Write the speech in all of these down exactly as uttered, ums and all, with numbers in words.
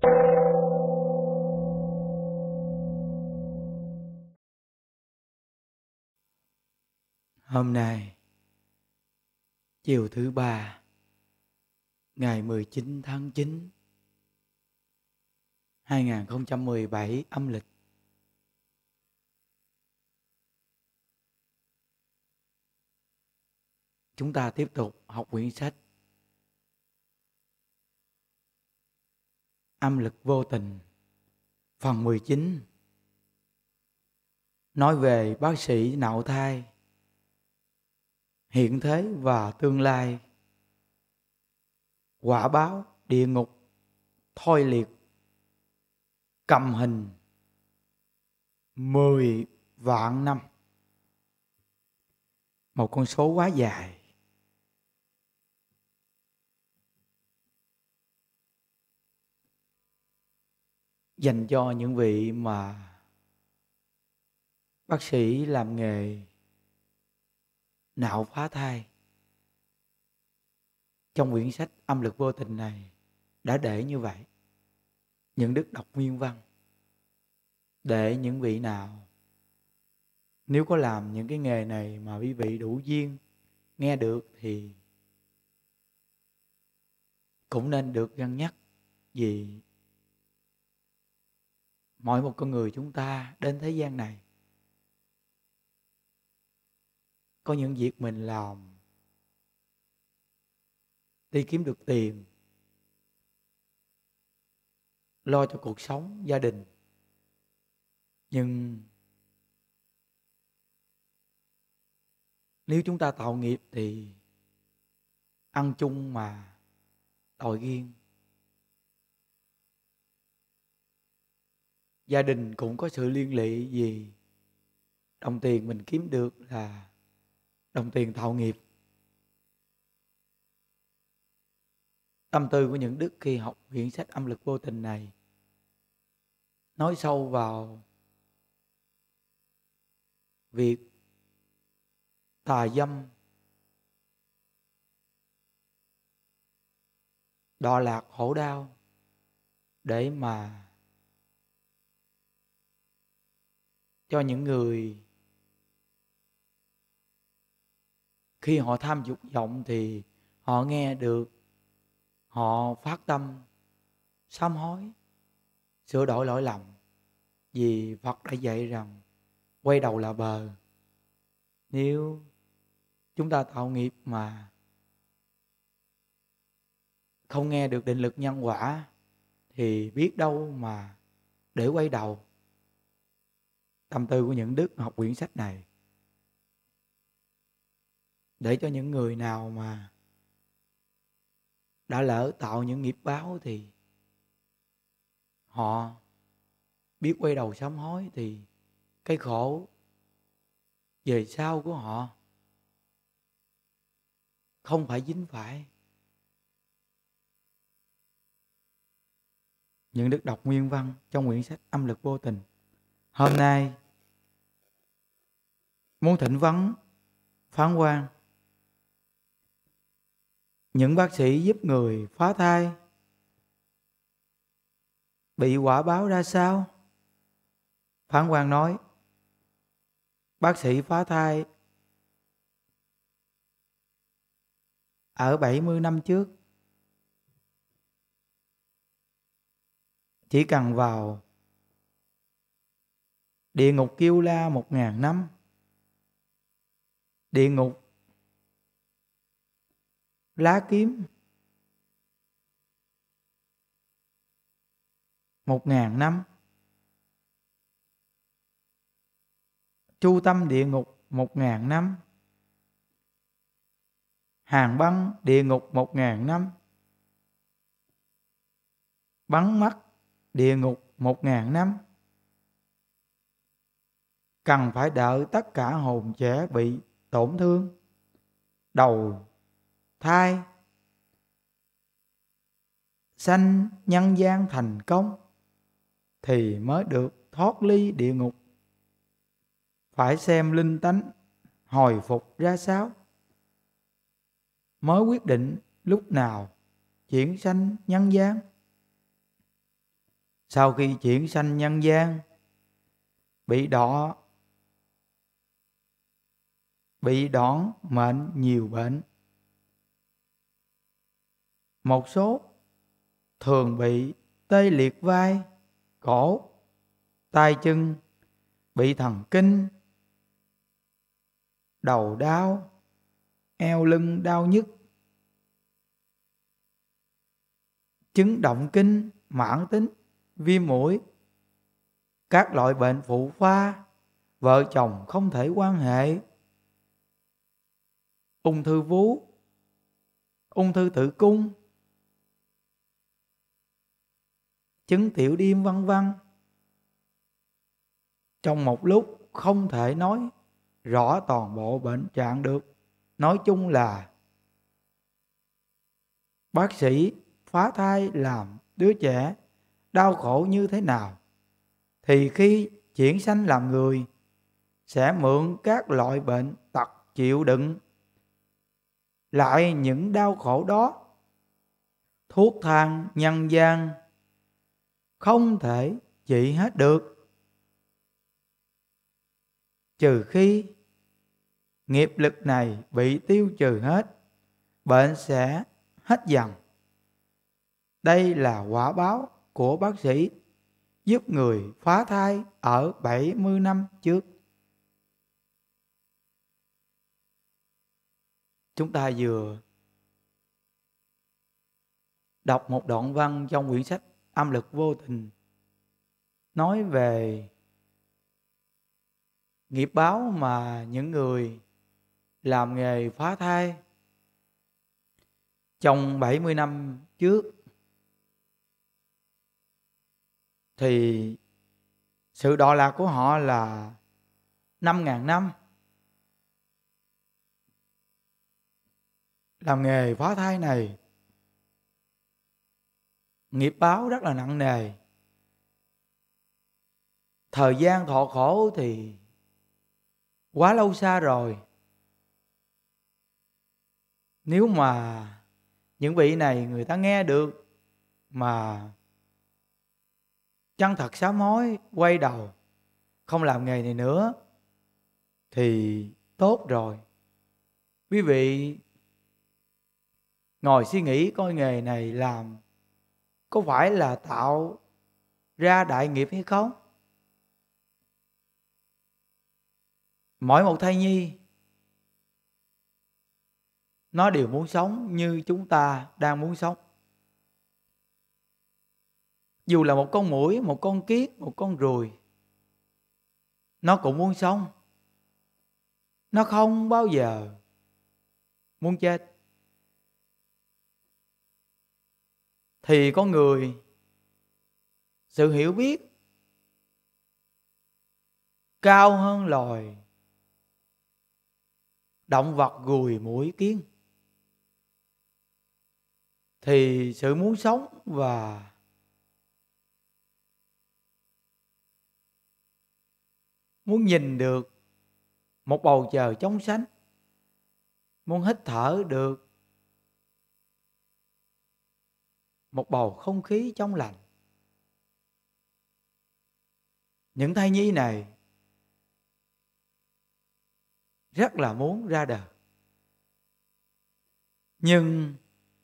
Hôm nay, chiều thứ ba, ngày mười chín tháng chín, hai nghìn không trăm mười bảy âm lịch. Chúng ta tiếp tục học quyển sách Âm lực vô tình, phần mười chín, nói về bác sĩ nạo thai, hiện thế và tương lai, quả báo địa ngục, thôi liệt, cầm hình mười vạn năm. Một con số quá dài. Dành cho những vị mà bác sĩ làm nghề nạo phá thai. Trong quyển sách Âm lực vô tình này đã để như vậy. Những đức đọc nguyên văn để những vị nào nếu có làm những cái nghề này mà quý vị đủ duyên nghe được thì cũng nên được cân nhắc. Vì mỗi một con người chúng ta đến thế gian này có những việc mình làm đi kiếm được tiền, lo cho cuộc sống, gia đình. Nhưng nếu chúng ta tạo nghiệp thì ăn chung mà tội riêng. Gia đình cũng có sự liên lụy vì đồng tiền mình kiếm được là đồng tiền tạo nghiệp. Tâm tư của những đức khi học quyển sách Âm lực vô tình này nói sâu vào việc tà dâm, đọa lạc khổ đau để mà cho những người khi họ tham dục vọng thì họ nghe được, họ phát tâm sám hối, sửa đổi lỗi lầm. Vì Phật đã dạy rằng quay đầu là bờ. Nếu chúng ta tạo nghiệp mà không nghe được định lực nhân quả thì biết đâu mà để quay đầu. Tâm tư của những đức học quyển sách này để cho những người nào mà đã lỡ tạo những nghiệp báo thì họ biết quay đầu sám hối, thì cái khổ về sau của họ không phải dính phải. Những đức đọc nguyên văn trong quyển sách Âm lực vô tình. Hôm nay muốn thỉnh vấn phán quan những bác sĩ giúp người phá thai bị quả báo ra sao? Phán quan nói bác sĩ phá thai ở bảy mươi năm trước chỉ cần vào địa ngục Kiêu La một ngàn năm, địa ngục Lá Kiếm một ngàn năm, Chu Tâm địa ngục một ngàn năm, Hàng Băng địa ngục một ngàn năm, Bắn Mắt địa ngục một ngàn năm. Cần phải đợi tất cả hồn trẻ bị tổn thương, đầu thai sanh nhân gian thành công thì mới được thoát ly địa ngục. Phải xem linh tánh hồi phục ra sao mới quyết định lúc nào chuyển sanh nhân gian. Sau khi chuyển sanh nhân gian, bị đỏ bị đón mệnh nhiều bệnh. Một số thường bị tê liệt vai, cổ, tay chân, bị thần kinh, đầu đau, eo lưng đau nhức, chứng động kinh mãn tính, viêm mũi, các loại bệnh phụ khoa, vợ chồng không thể quan hệ, ung thư vú, ung thư tử cung, chứng tiểu đêm vân vân. Trong một lúc không thể nói rõ toàn bộ bệnh trạng được. Nói chung là bác sĩ phá thai làm đứa trẻ đau khổ như thế nào, thì khi chuyển sanh làm người sẽ mượn các loại bệnh tật chịu đựng lại những đau khổ đó. Thuốc thang nhân gian không thể trị hết được, trừ khi nghiệp lực này bị tiêu trừ hết, bệnh sẽ hết dần. Đây là quả báo của bác sĩ giúp người phá thai ở bảy mươi năm trước. Chúng ta vừa đọc một đoạn văn trong quyển sách Âm Lực Vô Tình, nói về nghiệp báo mà những người làm nghề phá thai trong bảy mươi năm trước, thì sự đọa lạc của họ là năm ngàn năm. Làm nghề phá thai này nghiệp báo rất là nặng nề. Thời gian thọ khổ thì quá lâu xa rồi. Nếu mà những vị này người ta nghe được mà chân thật sám hối, quay đầu không làm nghề này nữa thì tốt rồi. Quý vị ngồi suy nghĩ coi nghề này làm có phải là tạo ra đại nghiệp hay không? Mỗi một thai nhi nó đều muốn sống như chúng ta đang muốn sống. Dù là một con muỗi, một con kiết, một con ruồi, nó cũng muốn sống. Nó không bao giờ muốn chết. Thì con người, sự hiểu biết cao hơn loài động vật ruồi muỗi kiến, thì sự muốn sống và muốn nhìn được một bầu trời trong xanh, muốn hít thở được một bầu không khí trong lành. Những thai nhi này rất là muốn ra đời, nhưng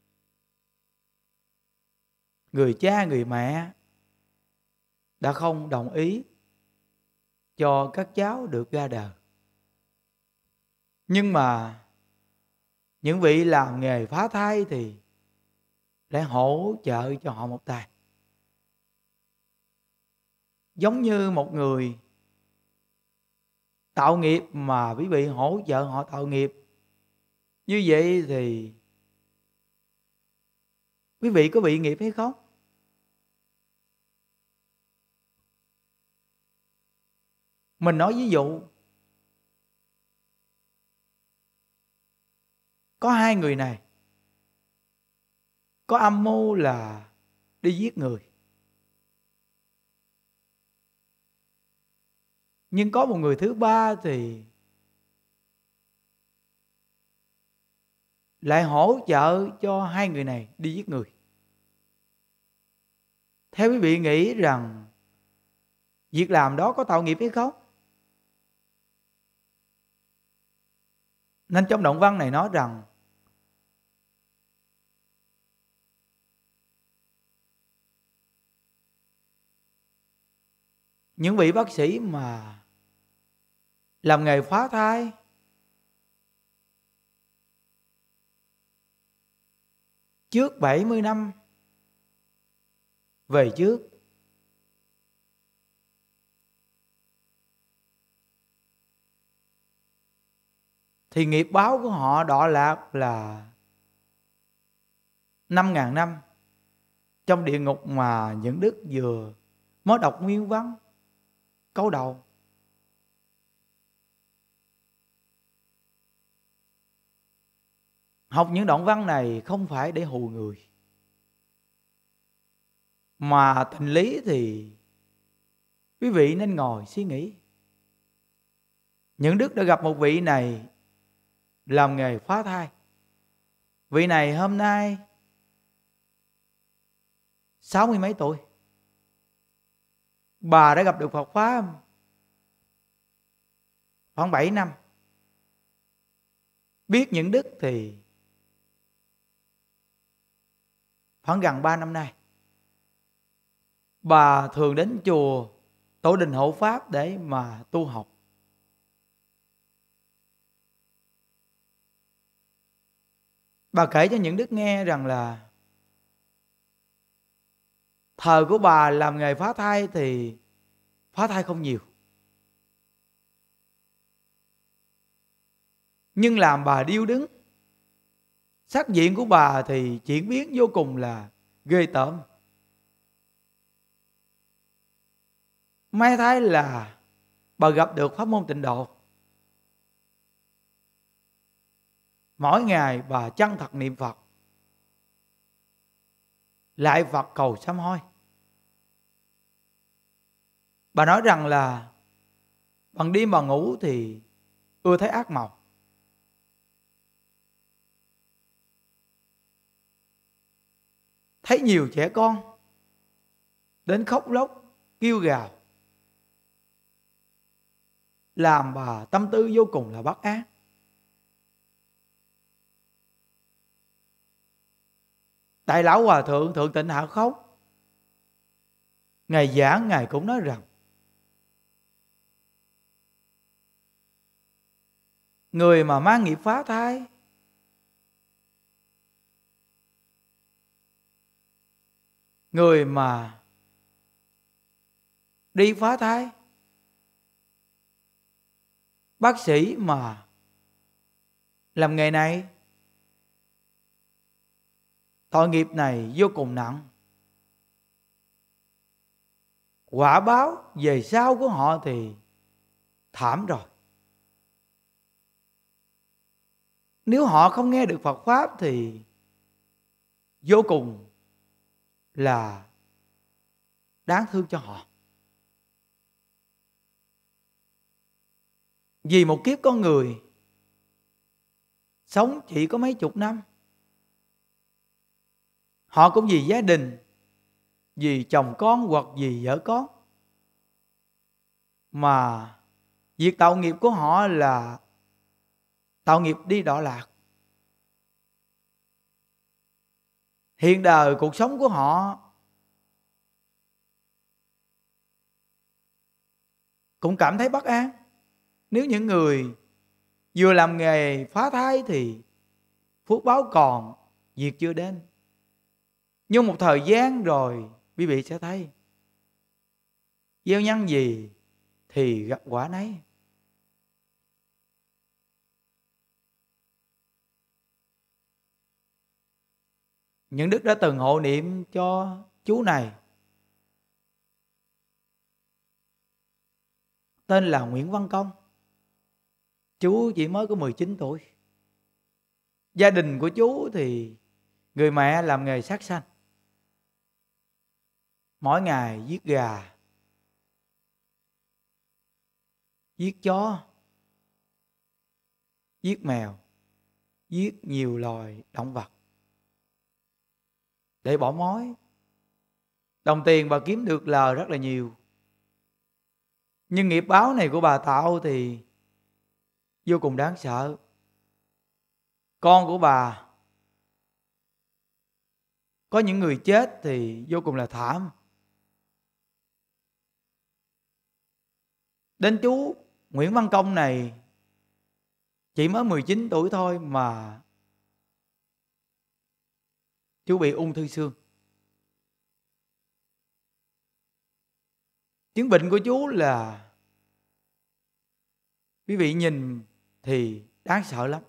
người cha người mẹ đã không đồng ý cho các cháu được ra đời. Nhưng mà những vị làm nghề phá thai thì lại hỗ trợ cho họ một tay. Giống như một người tạo nghiệp mà quý vị hỗ trợ họ tạo nghiệp, như vậy thì quý vị có bị nghiệp hay không? Mình nói ví dụ, có hai người này có âm mưu là đi giết người, nhưng có một người thứ ba thì lại hỗ trợ cho hai người này đi giết người. Theo quý vị nghĩ rằng việc làm đó có tạo nghiệp hay không? Nên trong đoạn văn này nói rằng những vị bác sĩ mà làm nghề phá thai trước bảy mươi năm về trước, thì nghiệp báo của họ đọa lạc là năm ngàn năm trong địa ngục mà những đức vừa mới đọc nguyên văn câu đầu. Học những đoạn văn này không phải để hù người, mà tình lý thì quý vị nên ngồi suy nghĩ. Những đức đã gặp một vị này làm nghề phá thai. Vị này hôm nay sáu mươi mấy tuổi. Bà đã gặp được Phật Pháp khoảng bảy năm. Biết những đức thì khoảng gần ba năm nay. Bà thường đến chùa Tổ Đình Hộ Pháp để mà tu học. Bà kể cho những đức nghe rằng là thời của bà làm nghề phá thai thì phá thai không nhiều, nhưng làm bà điêu đứng. Sắc diện của bà thì chuyển biến vô cùng là ghê tởm. May thay là bà gặp được pháp môn Tịnh Độ. Mỗi ngày bà chân thật niệm Phật, lại Phật cầu sám hối. Bà nói rằng là bằng đêm bà ngủ thì ưa thấy ác mộng. Thấy nhiều trẻ con đến khóc lóc kêu gào, làm bà tâm tư vô cùng là bất an. Đại lão hòa thượng Thượng Tịnh Hạ khóc. Ngài giảng, Ngài cũng nói rằng người mà mang nghiệp phá thai, người mà đi phá thai, bác sĩ mà làm nghề này, tội nghiệp này vô cùng nặng. Quả báo về sau của họ thì thảm rồi. Nếu họ không nghe được Phật Pháp thì vô cùng là đáng thương cho họ. Vì một kiếp con người sống chỉ có mấy chục năm, họ cũng vì gia đình, vì chồng con hoặc vì vợ con, mà việc tạo nghiệp của họ là tạo nghiệp đi đọa lạc. Hiện đời cuộc sống của họ cũng cảm thấy bất an. Nếu những người vừa làm nghề phá thai thì phước báo còn, việc chưa đến. Nhưng một thời gian rồi quý vị sẽ thấy gieo nhân gì thì gặp quả nấy. Những đức đã từng hộ niệm cho chú này, tên là Nguyễn Văn Công. Chú chỉ mới có mười chín tuổi. Gia đình của chú thì người mẹ làm nghề sát sanh, mỗi ngày giết gà, giết chó, giết mèo, giết nhiều loài động vật để bỏ mối. Đồng tiền bà kiếm được lời rất là nhiều, nhưng nghiệp báo này của bà tạo thì vô cùng đáng sợ. Con của bà có những người chết thì vô cùng là thảm. Đến chú Nguyễn Văn Công này chỉ mới mười chín tuổi thôi mà chú bị ung thư xương. Chứng bệnh của chú là quý vị nhìn thì đáng sợ lắm.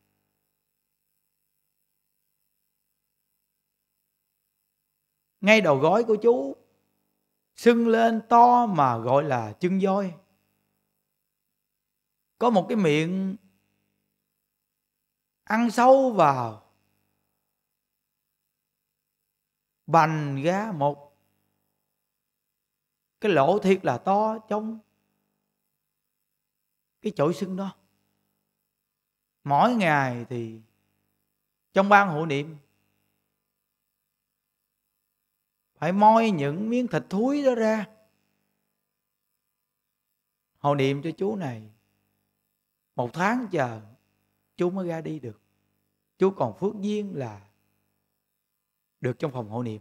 Ngay đầu gối của chú sưng lên to mà gọi là chân voi. Có một cái miệng ăn sâu vào, bành ra một cái lỗ thiệt là to trong cái chổi sưng đó. Mỗi ngày thì trong ban hộ niệm phải moi những miếng thịt thúi đó ra hộ niệm cho chú này. Một tháng chờ chú mới ra đi được. Chú còn phước duyên là được trong phòng hộ niệm.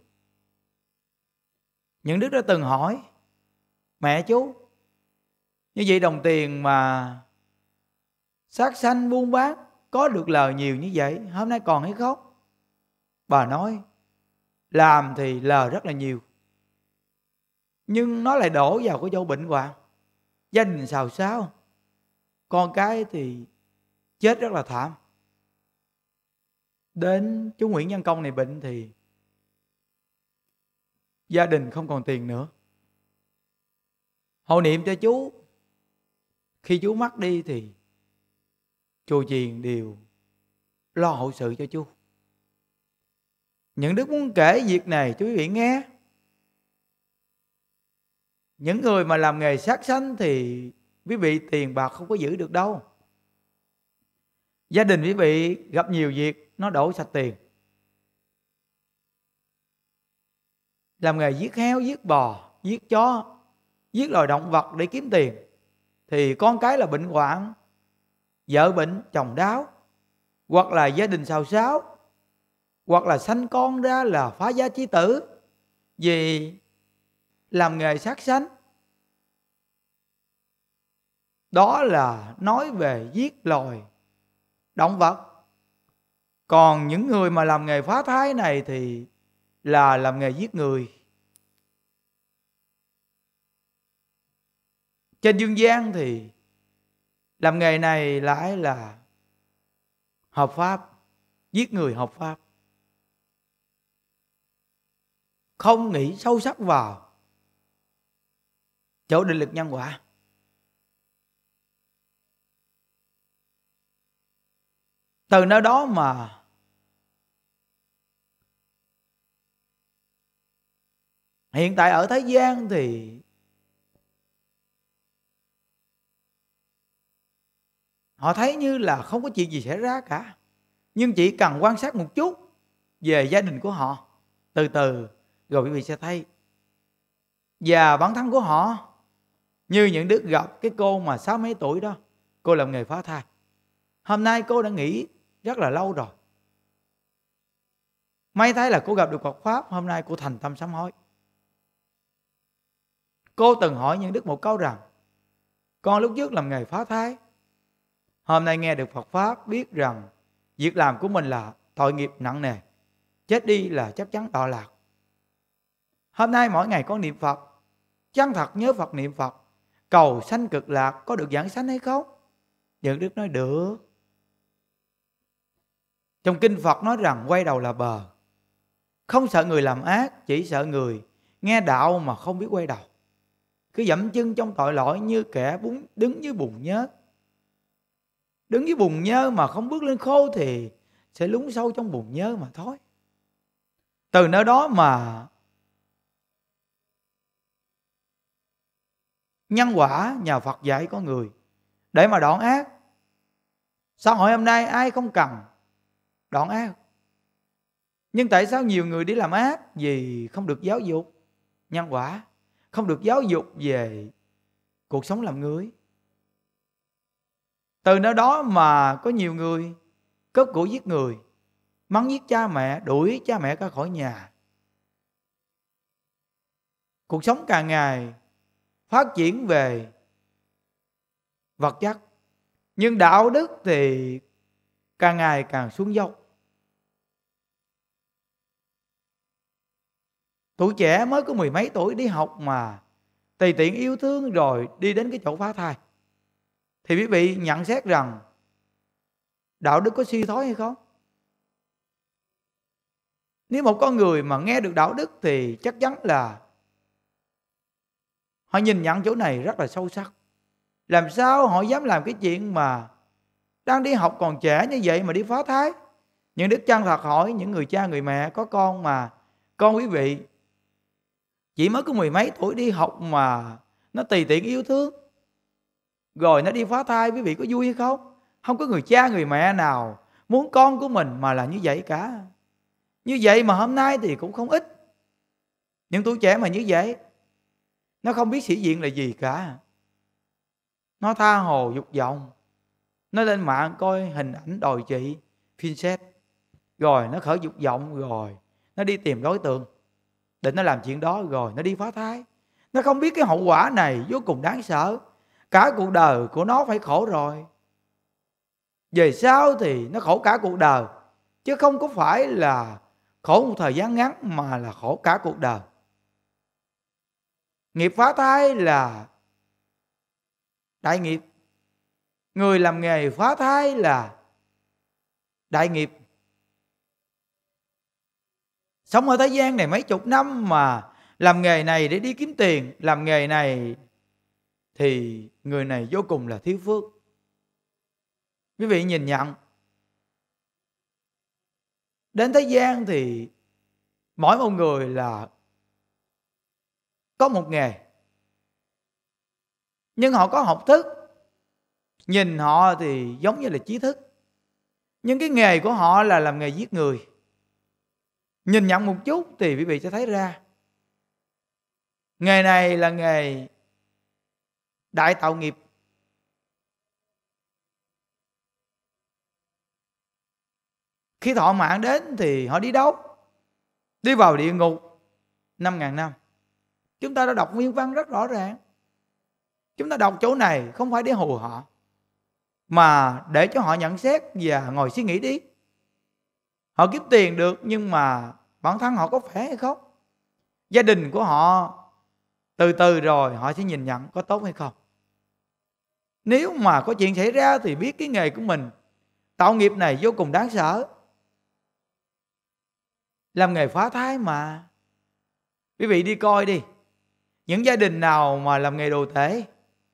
Những đức đã từng hỏi mẹ chú, như vậy đồng tiền mà sát sanh buôn bán có được lời nhiều như vậy, hôm nay còn hay không? Bà nói làm thì lời rất là nhiều, nhưng nó lại đổ vào cái chỗ bệnh hoạn, gia đình xào xáo, con cái thì chết rất là thảm. Đến chú Nguyễn Văn Công này bệnh thì gia đình không còn tiền nữa. Hộ niệm cho chú, khi chú mất đi thì chùa chiền đều lo hậu sự cho chú. Những đức muốn kể việc này cho quý vị nghe. Những người mà làm nghề sát sanh thì quý vị tiền bạc không có giữ được đâu. Gia đình quý vị gặp nhiều việc nó đổ sạch tiền. Làm nghề giết heo, giết bò, giết chó, giết loài động vật để kiếm tiền thì con cái là bệnh hoạn, vợ bệnh, chồng đáo, hoặc là gia đình xào xáo, hoặc là sanh con ra là phá gia chi tử vì làm nghề sát sanh. Đó là nói về giết loài động vật. Còn những người mà làm nghề phá thai này thì là làm nghề giết người. Trên dương gian thì làm nghề này lại là hợp pháp, giết người hợp pháp. Không nghĩ sâu sắc vào chỗ định lực nhân quả. Từ nơi đó mà hiện tại ở thế gian thì họ thấy như là không có chuyện gì xảy ra cả. Nhưng chỉ cần quan sát một chút về gia đình của họ, từ từ rồi quý vị sẽ thấy. Và bản thân của họ, như những đức gặp cái cô mà sáu mấy tuổi đó, cô làm nghề phá thai. Hôm nay cô đã nghỉ rất là lâu rồi. May thấy là cô gặp được Phật Pháp, hôm nay cô thành tâm sám hối. Cô từng hỏi những đức một câu rằng, con lúc trước làm nghề phá thai, hôm nay nghe được Phật Pháp, biết rằng việc làm của mình là tội nghiệp nặng nề, chết đi là chắc chắn đọa lạc. Hôm nay mỗi ngày con niệm Phật, chân thật nhớ Phật niệm Phật, cầu sanh cực lạc, có được giảng sanh hay không? Những đức nói được. Trong kinh Phật nói rằng quay đầu là bờ. Không sợ người làm ác, chỉ sợ người nghe đạo mà không biết quay đầu. Cứ dẫm chân trong tội lỗi như kẻ đứng dưới bùn nhớt. Đứng dưới bùn nhơ mà không bước lên khô thì sẽ lún sâu trong bùn nhơ mà thôi. Từ nơi đó mà nhân quả nhà Phật dạy có người để mà đoạn ác. Xã hội hôm nay ai không cần đoạn ác, nhưng tại sao nhiều người đi làm ác? Vì không được giáo dục, nhân quả, không được giáo dục về cuộc sống làm người. Từ nơi đó mà có nhiều người cướp của giết người, mắng giết cha mẹ, đuổi cha mẹ ra khỏi nhà. Cuộc sống càng ngày phát triển về vật chất, nhưng đạo đức thì càng ngày càng xuống dốc. Tuổi trẻ mới có mười mấy tuổi đi học mà tùy tiện yêu thương rồi đi đến cái chỗ phá thai, thì quý vị nhận xét rằng đạo đức có suy thoái hay không? Nếu một con người mà nghe được đạo đức thì chắc chắn là họ nhìn nhận chỗ này rất là sâu sắc. Làm sao họ dám làm cái chuyện mà đang đi học còn trẻ như vậy mà đi phá thai? Nhưng Đức chân thật hỏi những người cha người mẹ có con mà con quý vị chỉ mới có mười mấy tuổi đi học mà nó tùy tiện yêu thương, rồi nó đi phá thai, quý vị có vui hay không? Không có người cha người mẹ nào muốn con của mình mà là như vậy cả. Như vậy mà hôm nay thì cũng không ít những tuổi trẻ mà như vậy. Nó không biết sĩ diện là gì cả, nó tha hồ dục vọng, nó lên mạng coi hình ảnh đồi trị Princess, rồi nó khởi dục vọng, rồi nó đi tìm đối tượng định nó làm chuyện đó, rồi nó đi phá thai. Nó không biết cái hậu quả này vô cùng đáng sợ. Cả cuộc đời của nó phải khổ rồi. Về sau thì nó khổ cả cuộc đời, chứ không có phải là khổ một thời gian ngắn, mà là khổ cả cuộc đời. Nghiệp phá thai là đại nghiệp. Người làm nghề phá thai là đại nghiệp. Sống ở thế gian này mấy chục năm mà làm nghề này để đi kiếm tiền, làm nghề này thì người này vô cùng là thiếu phước. Quý vị nhìn nhận, đến thế gian thì mỗi một người là có một nghề, nhưng họ có học thức. Nhìn họ thì giống như là trí thức, nhưng cái nghề của họ là làm nghề giết người. Nhìn nhận một chút thì quý vị sẽ thấy ra nghề này là nghề đại tạo nghiệp. Khi thọ mạng đến thì họ đi đâu? Đi vào địa ngục năm ngàn năm. Chúng ta đã đọc nguyên văn rất rõ ràng. Chúng ta đọc chỗ này không phải để hù họ, mà để cho họ nhận xét và ngồi suy nghĩ đi. Họ kiếm tiền được, nhưng mà bản thân họ có khỏe hay không? Gia đình của họ từ từ rồi họ sẽ nhìn nhận có tốt hay không. Nếu mà có chuyện xảy ra thì biết cái nghề của mình tạo nghiệp này vô cùng đáng sợ. Làm nghề phá thai mà. Quý vị đi coi đi, những gia đình nào mà làm nghề đồ tể,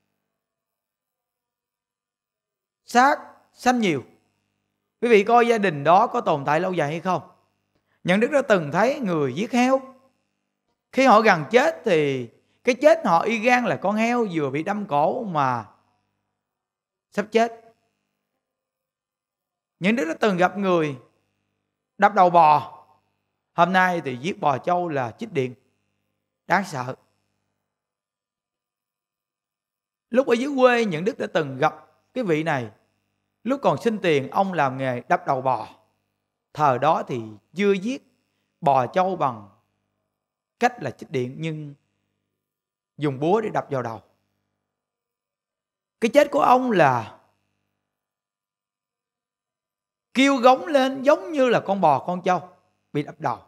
xác sanh nhiều, quý vị coi gia đình đó có tồn tại lâu dài hay không? Nhận Đức đã từng thấy người giết heo. Khi họ gần chết thì cái chết họ y gan là con heo vừa bị đâm cổ mà sắp chết. Những Đức đã từng gặp người đập đầu bò. Hôm nay thì giết bò trâu là chích điện. Đáng sợ. Lúc ở dưới quê, Những Đức đã từng gặp cái vị này. Lúc còn xin tiền, ông làm nghề đập đầu bò. Thời đó thì chưa giết bò trâu bằng cách là chích điện, nhưng dùng búa để đập vào đầu. Cái chết của ông là kêu gống lên giống như là con bò con trâu bị đập đầu.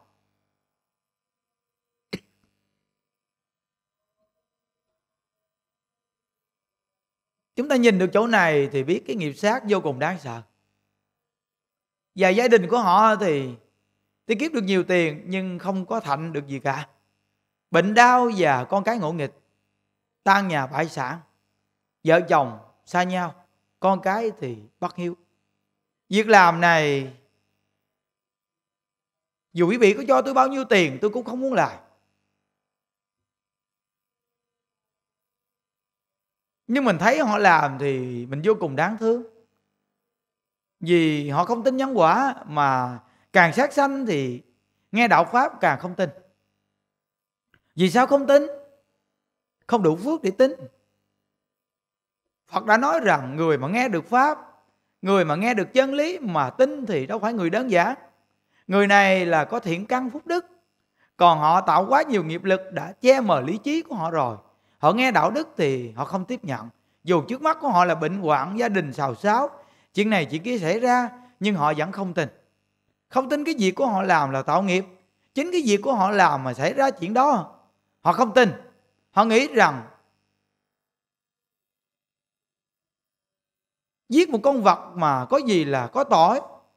Chúng ta nhìn được chỗ này thì biết cái nghiệp sát vô cùng đáng sợ. Và gia đình của họ thì thì kiếm được nhiều tiền nhưng không có thạnh được gì cả. Bệnh đau và con cái ngỗ nghịch, tan nhà bại sản, vợ chồng xa nhau, con cái thì bất hiếu. Việc làm này dù quý vị có cho tôi bao nhiêu tiền tôi cũng không muốn làm. Nhưng mình thấy họ làm thì mình vô cùng đáng thương. Vì họ không tin nhân quả, mà càng sát sanh thì nghe đạo Pháp càng không tin. Vì sao không tin? Không đủ phước để tin. Phật đã nói rằng người mà nghe được Pháp, người mà nghe được chân lý mà tin thì đâu phải người đơn giản. Người này là có thiện căn phúc đức. Còn họ tạo quá nhiều nghiệp lực đã che mờ lý trí của họ rồi. Họ nghe đạo đức thì họ không tiếp nhận. Dù trước mắt của họ là bệnh hoạn, gia đình xào xáo, chuyện này chuyện kia xảy ra, nhưng họ vẫn không tin. Không tin cái việc của họ làm là tạo nghiệp. Chính cái việc của họ làm mà xảy ra chuyện đó, họ không tin. Họ nghĩ rằng giết một con vật mà có gì là có tội.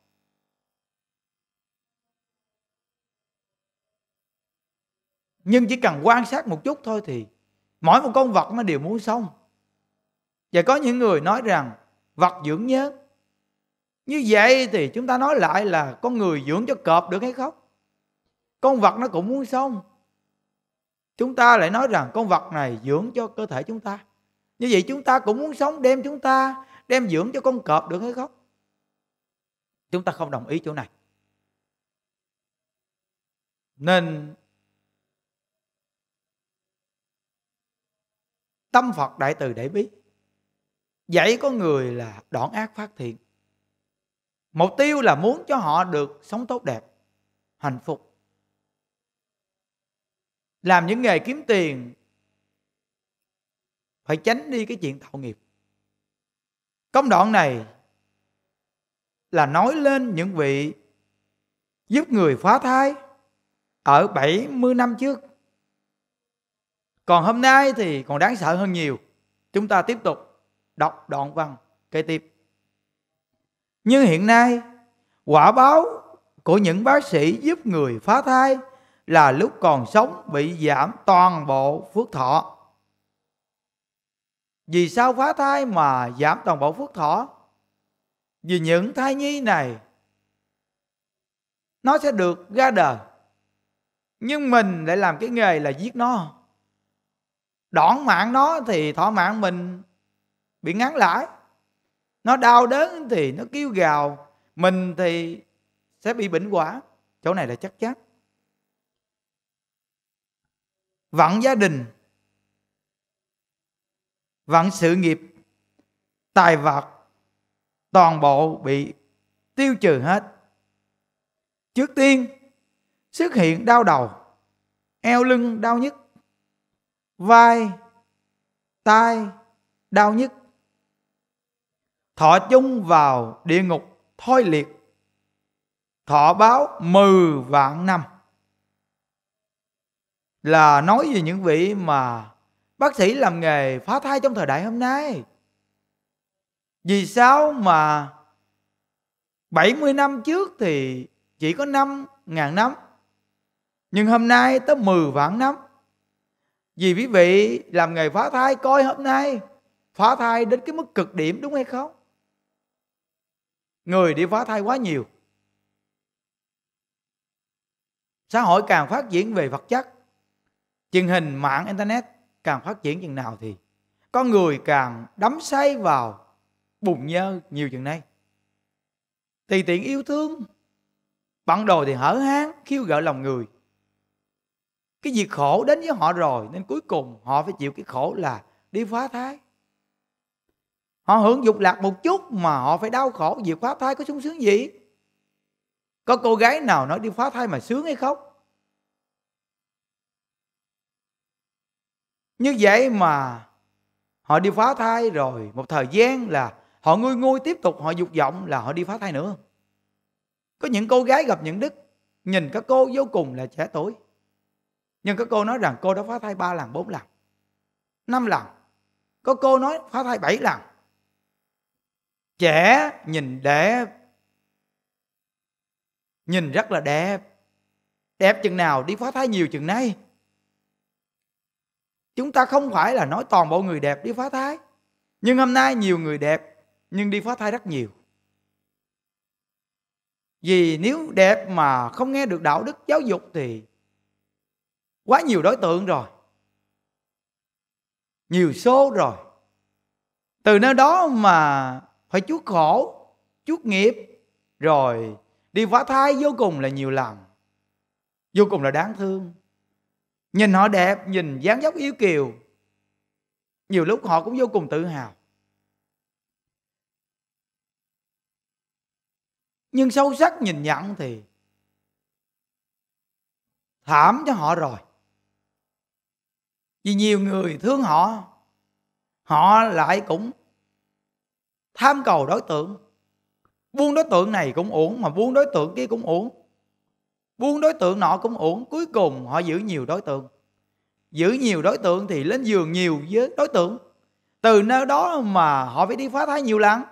Nhưng chỉ cần quan sát một chút thôi thì mỗi một con vật nó đều muốn sống. Và có những người nói rằng vật dưỡng nhớt. Như vậy thì chúng ta nói lại là con người dưỡng cho cọp được hay không? Con vật nó cũng muốn sống. Chúng ta lại nói rằng con vật này dưỡng cho cơ thể chúng ta. Như vậy chúng ta cũng muốn sống, đem chúng ta đem dưỡng cho con cọp được hay không? Chúng ta không đồng ý chỗ này. Nên tâm Phật đại từ đại bi dạy có người là đoạn ác phát thiện. Mục tiêu là muốn cho họ được sống tốt đẹp, hạnh phúc. Làm những nghề kiếm tiền phải tránh đi cái chuyện tạo nghiệp. Công đoạn này là nói lên những vị giúp người phá thai ở bảy mươi năm trước. Còn hôm nay thì còn đáng sợ hơn nhiều. Chúng ta tiếp tục đọc đoạn văn kế tiếp. Như hiện nay, quả báo của những bác sĩ giúp người phá thai là lúc còn sống bị giảm toàn bộ phước thọ. Vì sao phá thai mà giảm toàn bộ phước thọ? Vì những thai nhi này nó sẽ được ra đời, nhưng mình lại làm cái nghề là giết nó. Đoạn mạng nó thì thọ mạng mình bị ngắn lại. Nó đau đớn thì nó kêu gào, mình thì sẽ bị bệnh hoạn. Chỗ này là chắc chắn. Vận gia đình, vận sự nghiệp, tài vật toàn bộ bị tiêu trừ hết. Trước tiên xuất hiện đau đầu, eo lưng đau nhức, vai, tai đau nhức. Thọ chung vào địa ngục thôi liệt, thọ báo mười vạn năm. Là nói về những vị mà bác sĩ làm nghề phá thai trong thời đại hôm nay. Vì sao mà bảy mươi năm trước thì chỉ có năm ngàn năm, nhưng hôm nay tới mười vạn năm? Vì quý vị làm nghề phá thai coi hôm nay phá thai đến cái mức cực điểm, đúng hay không? Người đi phá thai quá nhiều. Xã hội càng phát triển về vật chất, truyền hình, mạng, internet càng phát triển chừng nào thì con người càng đắm say vào bùn nhơ nhiều chừng này. Tùy tiện yêu thương, bận đồ thì hở hang, khiêu gợi lòng người. Cái việc khổ đến với họ rồi, nên cuối cùng họ phải chịu cái khổ là đi phá thai. Họ hưởng dục lạc một chút mà họ phải đau khổ. Việc phá thai có sung sướng gì? Có cô gái nào nói đi phá thai mà sướng hay không? Như vậy mà họ đi phá thai rồi một thời gian là họ nguôi nguôi, tiếp tục họ dục vọng là họ đi phá thai nữa. Có những cô gái gặp những đức, nhìn các cô vô cùng là trẻ tuổi, nhưng các cô nói rằng cô đã phá thai ba lần, bốn lần, năm lần. Có cô nói phá thai bảy lần. Trẻ nhìn đẹp, nhìn rất là đẹp. Đẹp chừng nào đi phá thai nhiều chừng nay. Chúng ta không phải là nói toàn bộ người đẹp đi phá thai, nhưng hôm nay nhiều người đẹp nhưng đi phá thai rất nhiều. Vì nếu đẹp mà không nghe được đạo đức giáo dục thì quá nhiều đối tượng rồi, nhiều số rồi. Từ nơi đó mà phải chuốc khổ, chuốc nghiệp, rồi đi phá thai vô cùng là nhiều lần, vô cùng là đáng thương. Nhìn họ đẹp, nhìn dáng dấp yếu kiều, nhiều lúc họ cũng vô cùng tự hào. Nhưng sâu sắc nhìn nhận thì thảm cho họ rồi. Vì nhiều người thương họ, họ lại cũng tham cầu đối tượng. Buông đối tượng này cũng uổng, mà buông đối tượng kia cũng uổng. Buông đối tượng nọ cũng uổng. Cuối cùng họ giữ nhiều đối tượng. Giữ nhiều đối tượng thì lên giường nhiều với đối tượng. Từ nơi đó mà họ phải đi phá thai nhiều lần.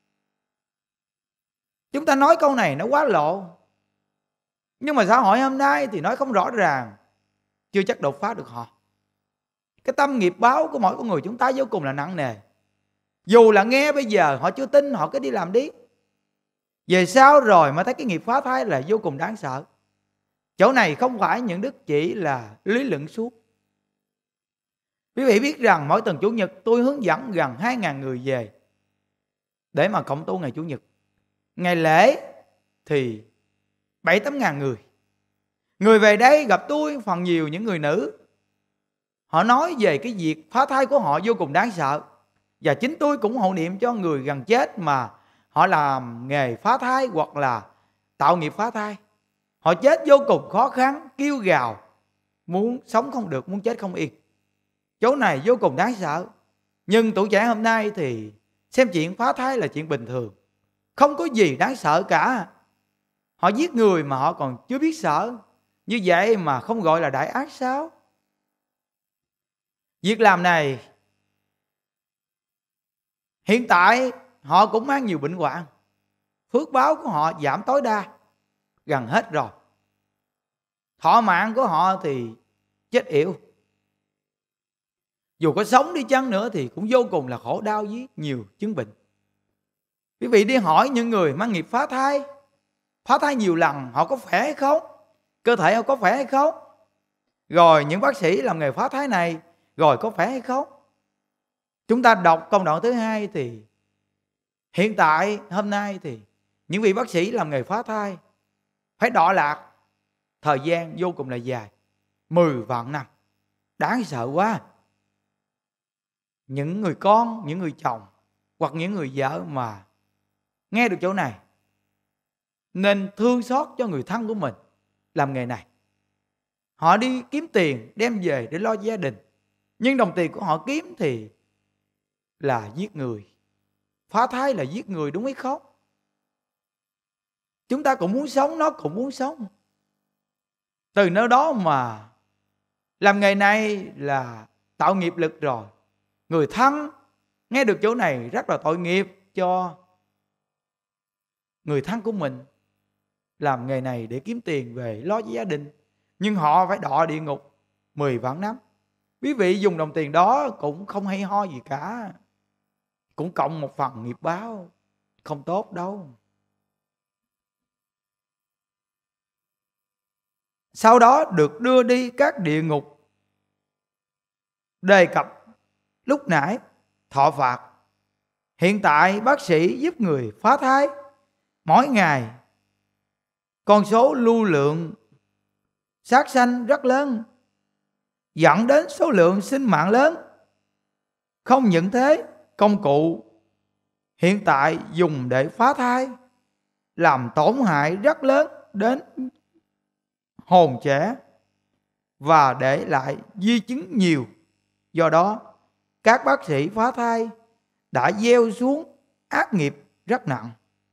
Chúng ta nói câu này nó quá lộ, nhưng mà xã hội hôm nay thì nói không rõ ràng, chưa chắc đột phá được họ. Cái tâm nghiệp báo của mỗi con người chúng ta vô cùng là nặng nề. Dù là nghe bây giờ họ chưa tin, họ cứ đi làm đi. Về sau rồi mà thấy cái nghiệp phá thai là vô cùng đáng sợ. Chỗ này không phải những đức chỉ là lý luận suốt. Quý vị biết rằng mỗi tuần Chủ nhật tôi hướng dẫn gần hai nghìn người về để mà cộng tu ngày Chủ nhật. Ngày lễ thì bảy tám ngàn người. Người về đây gặp tôi phần nhiều những người nữ. Họ nói về cái việc phá thai của họ vô cùng đáng sợ. Và chính tôi cũng hộ niệm cho người gần chết mà họ làm nghề phá thai hoặc là tạo nghiệp phá thai. Họ chết vô cùng khó khăn, kêu gào, muốn sống không được, muốn chết không yên. Chỗ này vô cùng đáng sợ. Nhưng tuổi trẻ hôm nay thì xem chuyện phá thai là chuyện bình thường, không có gì đáng sợ cả. Họ giết người mà họ còn chưa biết sợ. Như vậy mà không gọi là đại ác sao? Việc làm này hiện tại họ cũng mang nhiều bệnh hoạn. Phước báo của họ giảm tối đa, gần hết rồi. Thọ mạng của họ thì chết yểu. Dù có sống đi chăng nữa thì cũng vô cùng là khổ đau với nhiều chứng bệnh. Quý vị đi hỏi những người mang nghiệp phá thai, phá thai nhiều lần, họ có khỏe hay không? Cơ thể họ có khỏe hay không? Rồi những bác sĩ làm nghề phá thai này, rồi có khỏe hay không? Chúng ta đọc công đoạn thứ hai thì hiện tại hôm nay thì những vị bác sĩ làm nghề phá thai phải đọa lạc thời gian vô cùng là dài, mười vạn năm. Đáng sợ quá. Những người con, những người chồng hoặc những người vợ mà nghe được chỗ này nên thương xót cho người thân của mình làm nghề này. Họ đi kiếm tiền đem về để lo gia đình, nhưng đồng tiền của họ kiếm thì là giết người. Phá thai là giết người, đúng hay không? Chúng ta cũng muốn sống, nó cũng muốn sống. Từ nơi đó mà làm nghề này là tạo nghiệp lực rồi. Người thân nghe được chỗ này rất là tội nghiệp cho người thân của mình. Làm nghề này để kiếm tiền về lo cho gia đình, nhưng họ phải đọa địa ngục mười vạn năm. Quý vị dùng đồng tiền đó cũng không hay ho gì cả, cũng cộng một phần nghiệp báo, không tốt đâu. Sau đó được đưa đi các địa ngục đề cập lúc nãy, thọ phạt. Hiện tại bác sĩ giúp người phá thai, mỗi ngày con số lưu lượng sát sanh rất lớn, dẫn đến số lượng sinh mạng lớn. Không những thế, công cụ hiện tại dùng để phá thai làm tổn hại rất lớn đến hồn trẻ và để lại di chứng nhiều. Do đó các bác sĩ phá thai đã gieo xuống ác nghiệp rất nặng.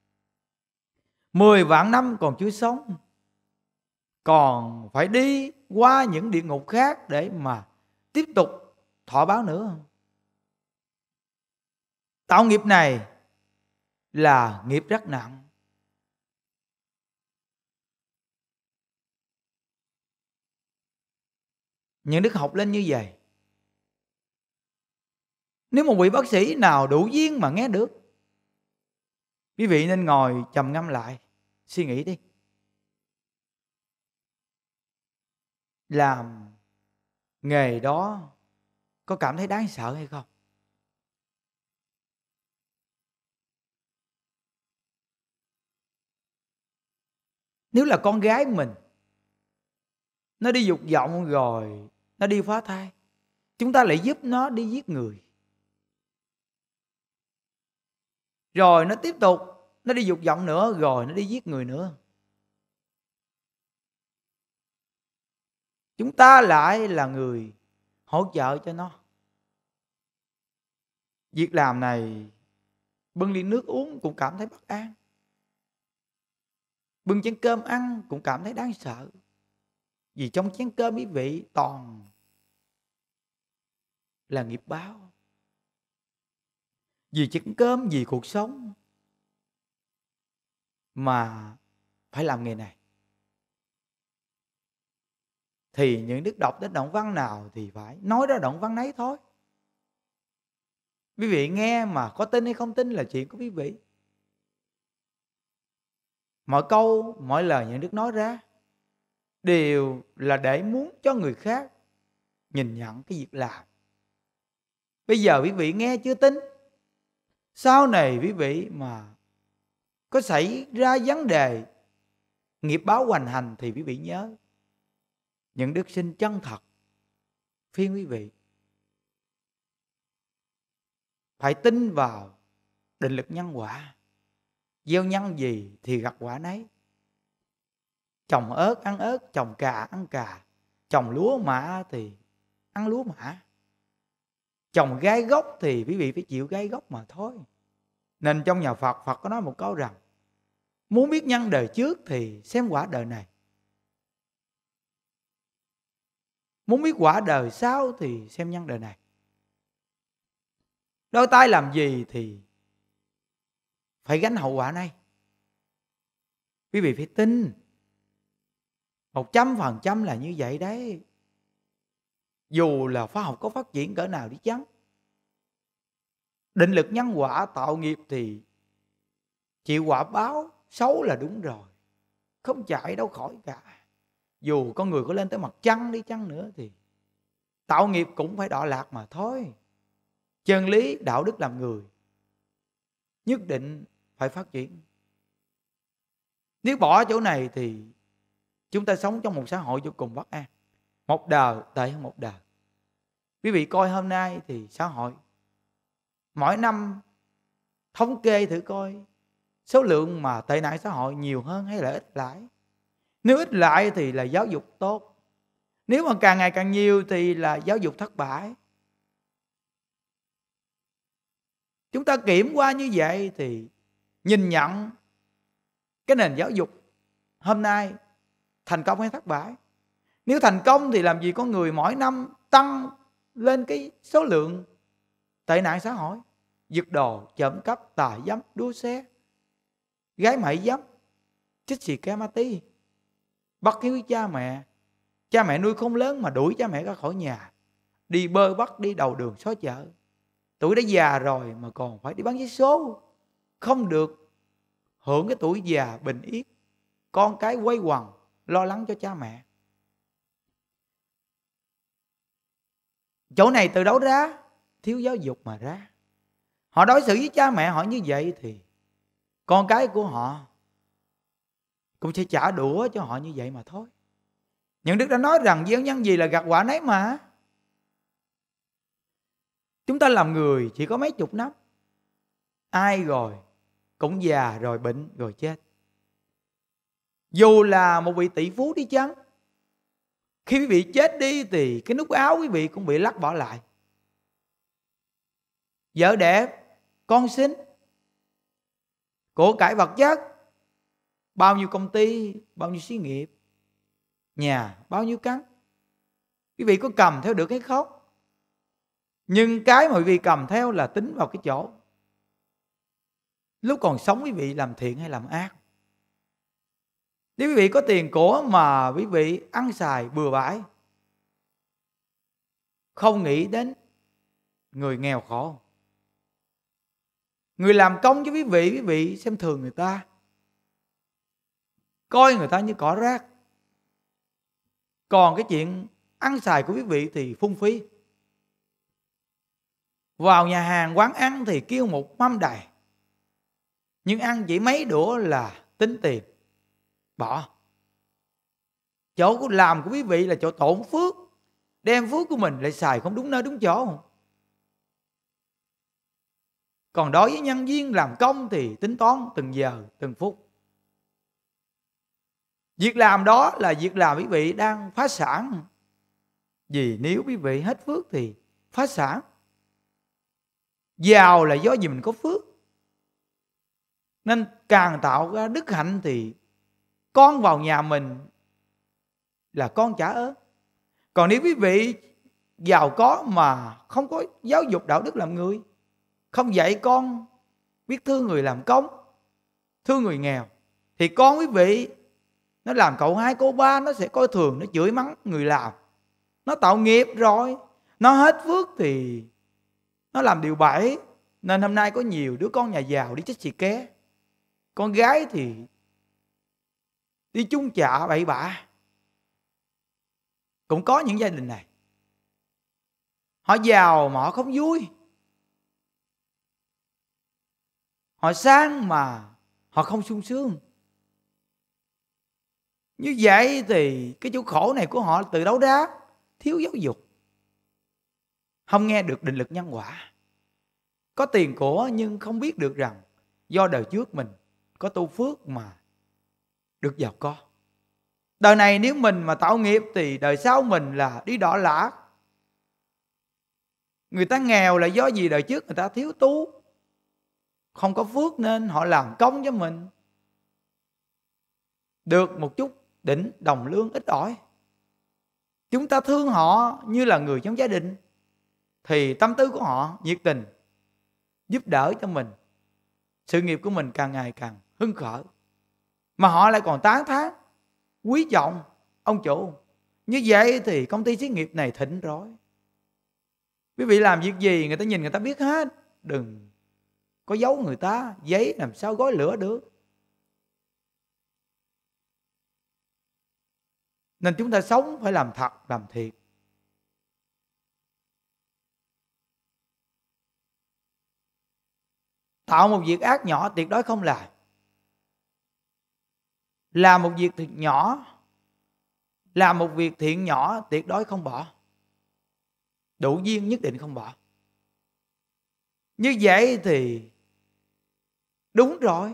Mười vạn năm còn chưa sống, còn phải đi qua những địa ngục khác để mà tiếp tục thọ báo nữa. Tạo nghiệp này là nghiệp rất nặng. Những đức học lên như vậy. Nếu một vị bác sĩ nào đủ duyên mà nghe được, quý vị nên ngồi trầm ngâm lại, suy nghĩ đi. Làm nghề đó có cảm thấy đáng sợ hay không? Nếu là con gái mình, nó đi dục vọng rồi nó đi phá thai, chúng ta lại giúp nó đi giết người. Rồi nó tiếp tục, nó đi dục vọng nữa, rồi nó đi giết người nữa. Chúng ta lại là người hỗ trợ cho nó. Việc làm này, bưng ly nước uống cũng cảm thấy bất an, bưng chén cơm ăn cũng cảm thấy đáng sợ. Vì trong chén cơm quý vị toàn là nghiệp báo. Vì chén cơm, vì cuộc sống mà phải làm nghề này. Thì những đức đọc đến đoạn văn nào thì phải nói ra đoạn văn nấy thôi. Quý vị nghe mà có tin hay không tin là chuyện của quý vị. Mọi câu, mọi lời những đức nói ra đều là để muốn cho người khác nhìn nhận cái việc làm. Bây giờ quý vị nghe chưa tin, sau này quý vị mà có xảy ra vấn đề nghiệp báo hoành hành thì quý vị nhớ, những đức xin chân thật phiên quý vị phải tin vào định lực nhân quả. Gieo nhân gì thì gặt quả nấy. Trồng ớt ăn ớt, trồng cà ăn cà, trồng lúa mạ thì ăn lúa mạ. Trồng gai gốc thì quý vị phải chịu gai gốc mà thôi. Nên trong nhà Phật, Phật có nói một câu rằng muốn biết nhân đời trước thì xem quả đời này. Muốn biết quả đời sau thì xem nhân đời này. Đôi tay làm gì thì phải gánh hậu quả này. Quý vị phải tin một trăm phần trăm là như vậy đấy. Dù là khoa học có phát triển cỡ nào đi chăng, định lực nhân quả tạo nghiệp thì chịu quả báo xấu là đúng rồi, không chạy đâu khỏi cả. Dù con người có lên tới mặt trăng đi chăng nữa thì tạo nghiệp cũng phải đọa lạc mà thôi. Chân lý đạo đức làm người nhất định phải phát triển. Nếu bỏ chỗ này thì chúng ta sống trong một xã hội vô cùng bất an. Một đời tệ hơn một đời. Quý vị coi hôm nay thì xã hội mỗi năm thống kê thử coi số lượng mà tệ nạn xã hội nhiều hơn hay là ít lại. Nếu ít lại thì là giáo dục tốt, nếu mà càng ngày càng nhiều thì là giáo dục thất bại. Chúng ta kiểm qua như vậy thì nhìn nhận cái nền giáo dục hôm nay thành công hay thất bại. Nếu thành công thì làm gì có người mỗi năm tăng lên cái số lượng tệ nạn xã hội, giật đồ, trộm cắp, tà dâm, đua xe, gái mại dâm, chích xì ke ma tí, bắt hiếu cha mẹ, cha mẹ nuôi không lớn mà đuổi cha mẹ ra khỏi nhà, đi bơ bắt đi đầu đường xó chợ. Tuổi đã già rồi mà còn phải đi bán vé số, không được hưởng cái tuổi già bình yên, con cái quay quần lo lắng cho cha mẹ. Chỗ này từ đâu ra? Thiếu giáo dục mà ra. Họ đối xử với cha mẹ họ như vậy thì con cái của họ cũng sẽ trả đũa cho họ như vậy mà thôi. Những đức đã nói rằng gieo nhân gì là gặt quả nấy mà. Chúng ta làm người chỉ có mấy chục năm, ai rồi cũng già rồi bệnh rồi chết. Dù là một vị tỷ phú đi chăng, khi quý vị chết đi thì cái nút áo quý vị cũng bị lắc bỏ lại. Vợ đẹp, con xinh, của cải vật chất, bao nhiêu công ty, bao nhiêu xí nghiệp, nhà bao nhiêu căn, quý vị có cầm theo được hay không? Nhưng cái mà quý vị cầm theo là tính vào cái chỗ lúc còn sống quý vị làm thiện hay làm ác. Nếu quý vị có tiền của mà quý vị ăn xài bừa bãi, không nghĩ đến người nghèo khổ, người làm công cho quý vị, quý vị xem thường người ta, coi người ta như cỏ rác. Còn cái chuyện ăn xài của quý vị thì phung phí. Vào nhà hàng quán ăn thì kêu một mâm đầy, nhưng ăn chỉ mấy đũa là tính tiền bỏ. Chỗ làm của quý vị là chỗ tổn phước, đem phước của mình lại xài không đúng nơi đúng chỗ. Còn đối với nhân viên làm công thì tính toán từng giờ từng phút. Việc làm đó là việc làm quý vị đang phá sản. Vì nếu quý vị hết phước thì phá sản. Giàu là do gì mình có phước. Nên càng tạo ra đức hạnh thì con vào nhà mình là con trả ơn. Còn nếu quý vị giàu có mà không có giáo dục đạo đức làm người, không dạy con biết thương người làm công, thương người nghèo, thì con quý vị nó làm cậu hai cô ba, nó sẽ coi thường, nó chửi mắng người làm. Nó tạo nghiệp rồi, nó hết phước thì nó làm điều bậy. Nên hôm nay có nhiều đứa con nhà giàu đi chích xì ké, con gái thì đi chung chạ bậy bạ. Cũng có những gia đình này, họ giàu mà họ không vui, họ sang mà họ không sung sướng. Như vậy thì cái chỗ khổ này của họ từ đâu ra? Thiếu giáo dục, không nghe được định lực nhân quả. Có tiền của nhưng không biết được rằng do đời trước mình có tu phước mà được giàu có. Đời này nếu mình mà tạo nghiệp thì đời sau mình là đi đọa lạc. Người ta nghèo là do gì? Đời trước người ta thiếu tu, không có phước nên họ làm công cho mình, được một chút đỉnh đồng lương ít ỏi. Chúng ta thương họ như là người trong gia đình, thì tâm tư của họ nhiệt tình giúp đỡ cho mình, sự nghiệp của mình càng ngày càng hưng khởi. Mà họ lại còn tán thán quý trọng ông chủ. Như vậy thì công ty xí nghiệp này thịnh rồi. Quý vị làm việc gì người ta nhìn người ta biết hết. Đừng có giấu người ta, giấy làm sao gói lửa được. Nên chúng ta sống phải làm thật, làm thiệt. Tạo một việc ác nhỏ tuyệt đối không làm. Làm một việc thiện nhỏ, làm một việc thiện nhỏ tuyệt đối không bỏ. Đủ duyên nhất định không bỏ. Như vậy thì đúng rồi.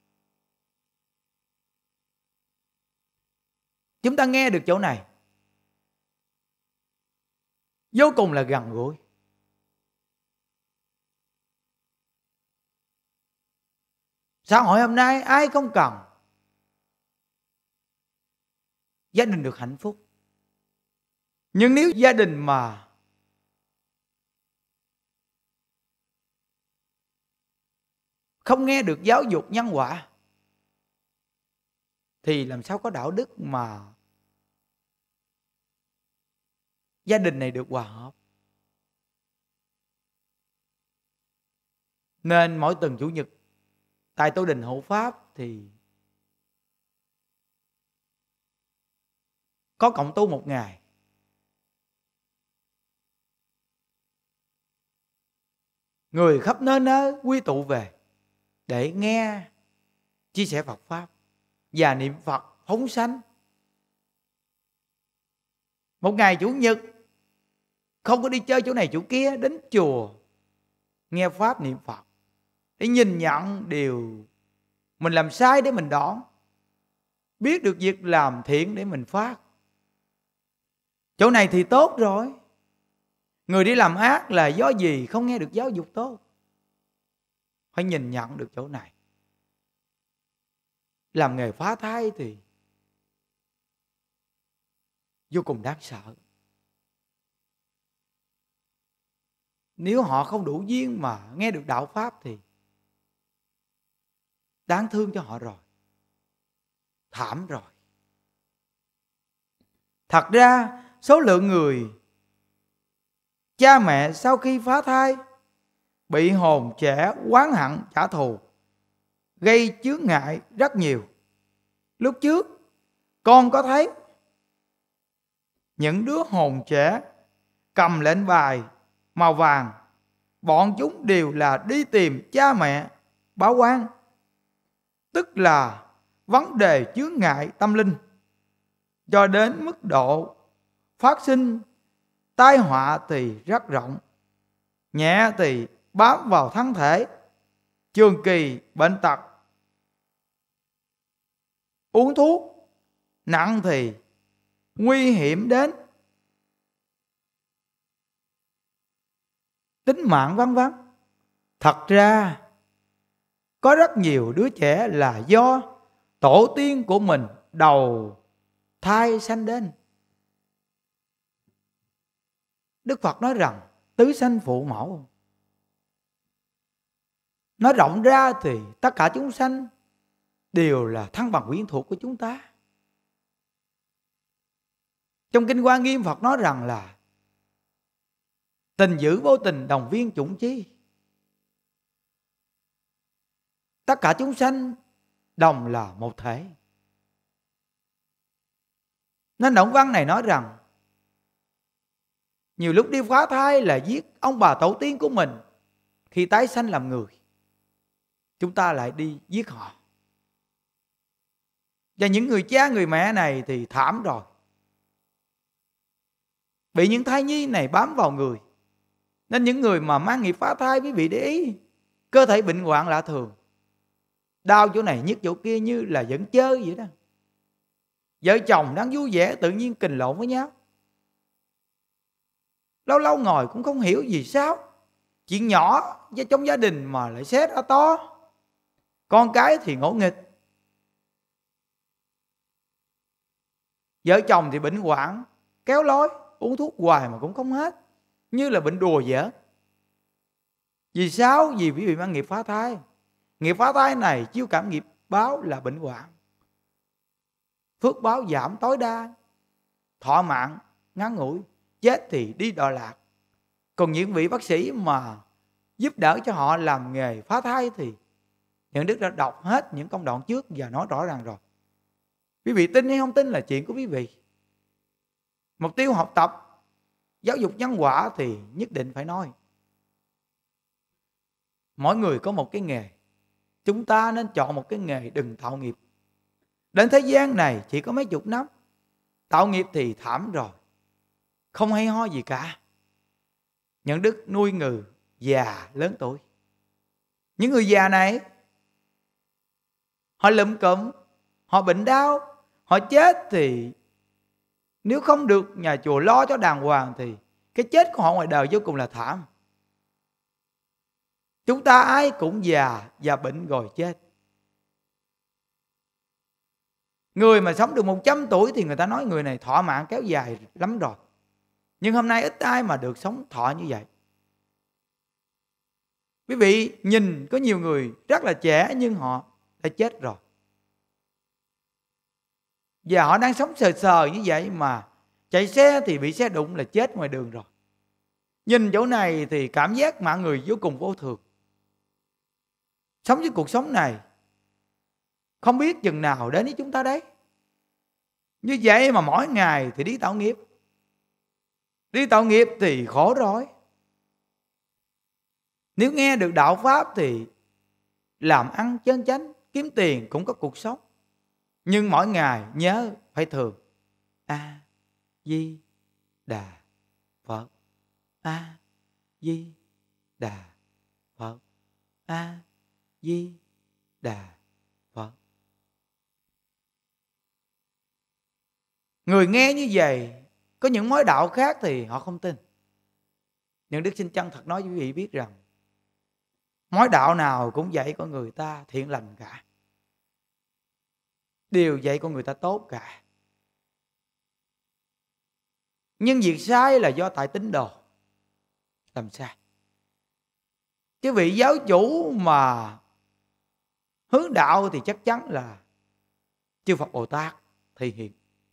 Chúng ta nghe được chỗ này vô cùng là gần gũi. Xã hội hôm nay ai không cần gia đình được hạnh phúc. Nhưng nếu gia đình mà không nghe được giáo dục nhân quả thì làm sao có đạo đức mà gia đình này được hòa hợp. Nên mỗi tuần Chủ nhật tại Tô Đình Hộ Pháp thì có cộng tu một ngày. Người khắp nơi nơi quy tụ về để nghe chia sẻ Phật Pháp và niệm Phật phóng sanh. Một ngày Chủ nhật không có đi chơi chỗ này chỗ kia, đến chùa nghe Pháp niệm Phật để nhìn nhận điều mình làm sai để mình đón, biết được việc làm thiện để mình phát. Chỗ này thì tốt rồi. Người đi làm ác là do gì? Không nghe được giáo dục tốt. Phải nhìn nhận được chỗ này. Làm nghề phá thai thì vô cùng đáng sợ. Nếu họ không đủ duyên mà nghe được đạo Pháp thì đáng thương cho họ rồi. Thảm rồi. Thật ra số lượng người cha mẹ sau khi phá thai bị hồn trẻ oán hận trả thù, gây chướng ngại rất nhiều. Lúc trước con có thấy những đứa hồn trẻ cầm lệnh bài màu vàng, bọn chúng đều là đi tìm cha mẹ báo oán, tức là vấn đề chướng ngại tâm linh, cho đến mức độ phát sinh tai họa thì rất rộng, nhẹ thì bám vào thân thể, trường kỳ bệnh tật, uống thuốc, nặng thì nguy hiểm đến tính mạng vân vân. Thật ra có rất nhiều đứa trẻ là do tổ tiên của mình đầu thai sanh đến. Đức Phật nói rằng tứ sanh phụ mẫu. Nói rộng ra thì tất cả chúng sanh đều là thân bằng quyến thuộc của chúng ta. Trong Kinh Hoa Nghiêm, Phật nói rằng là tình dữ vô tình đồng viên chủng chi. Tất cả chúng sanh đồng là một thể. Nên đoạn văn này nói rằng nhiều lúc đi phá thai là giết ông bà tổ tiên của mình. Khi tái sanh làm người, chúng ta lại đi giết họ. Và những người cha người mẹ này thì thảm rồi. Bị những thai nhi này bám vào người. Nên những người mà mang nghiệp phá thai, quý vị để ý, cơ thể bệnh hoạn lạ thường, đau chỗ này nhức chỗ kia như là giận chơi vậy đó. Vợ chồng đang vui vẻ tự nhiên kình lộn với nhau. Lâu lâu ngồi cũng không hiểu vì sao chuyện nhỏ trong gia đình mà lại xé ra to. Con cái thì ngỗ nghịch, vợ chồng thì bệnh hoạn kéo lối, uống thuốc hoài mà cũng không hết, như là bệnh đùa vậy. Vì sao? Vì quý vị mang nghiệp phá thai. Nghiệp phá thai này chiêu cảm nghiệp báo là bệnh hoạn. Phước báo giảm tối đa, thọ mạng ngắn ngủi, chết thì đi đọa lạc. Còn những vị bác sĩ mà giúp đỡ cho họ làm nghề phá thai thì Nhận Đức đã đọc hết những công đoạn trước và nói rõ ràng rồi. Quý vị tin hay không tin là chuyện của quý vị. Mục tiêu học tập giáo dục nhân quả thì nhất định phải nói. Mỗi người có một cái nghề. Chúng ta nên chọn một cái nghề đừng tạo nghiệp. Đến thế gian này chỉ có mấy chục năm, tạo nghiệp thì thảm rồi, không hay ho gì cả. Nhận Đức nuôi người già lớn tuổi. Những người già này họ lụm cụm, họ bệnh đau, họ chết thì nếu không được nhà chùa lo cho đàng hoàng thì cái chết của họ ngoài đời vô cùng là thảm. Chúng ta ai cũng già và bệnh rồi chết. Người mà sống được một trăm tuổi thì người ta nói người này thọ mạng kéo dài lắm rồi. Nhưng hôm nay ít ai mà được sống thọ như vậy. Quý vị nhìn có nhiều người rất là trẻ nhưng họ đã chết rồi. Và họ đang sống sờ sờ như vậy mà chạy xe thì bị xe đụng là chết ngoài đường rồi. Nhìn chỗ này thì cảm giác mạng người vô cùng vô thường. Sống với cuộc sống này không biết chừng nào đến với chúng ta đấy. Như vậy mà mỗi ngày thì đi tạo nghiệp. Đi tạo nghiệp thì khổ rồi. Nếu nghe được đạo Pháp thì làm ăn chân chánh, kiếm tiền cũng có cuộc sống. Nhưng mỗi ngày nhớ phải thường A Di Đà Phật, A Di Đà Phật, A Di Đà Phật. Người nghe như vậy, có những mối đạo khác thì họ không tin. Nhưng Đức xin chân thật nói với quý vị biết rằng mối đạo nào cũng dạy con người ta thiện lành cả, đều dạy con người ta tốt cả. Nhưng việc sai là do tại tín đồ làm sai. Cái vị giáo chủ mà hướng đạo thì chắc chắn là chư Phật Bồ Tát thị hiện.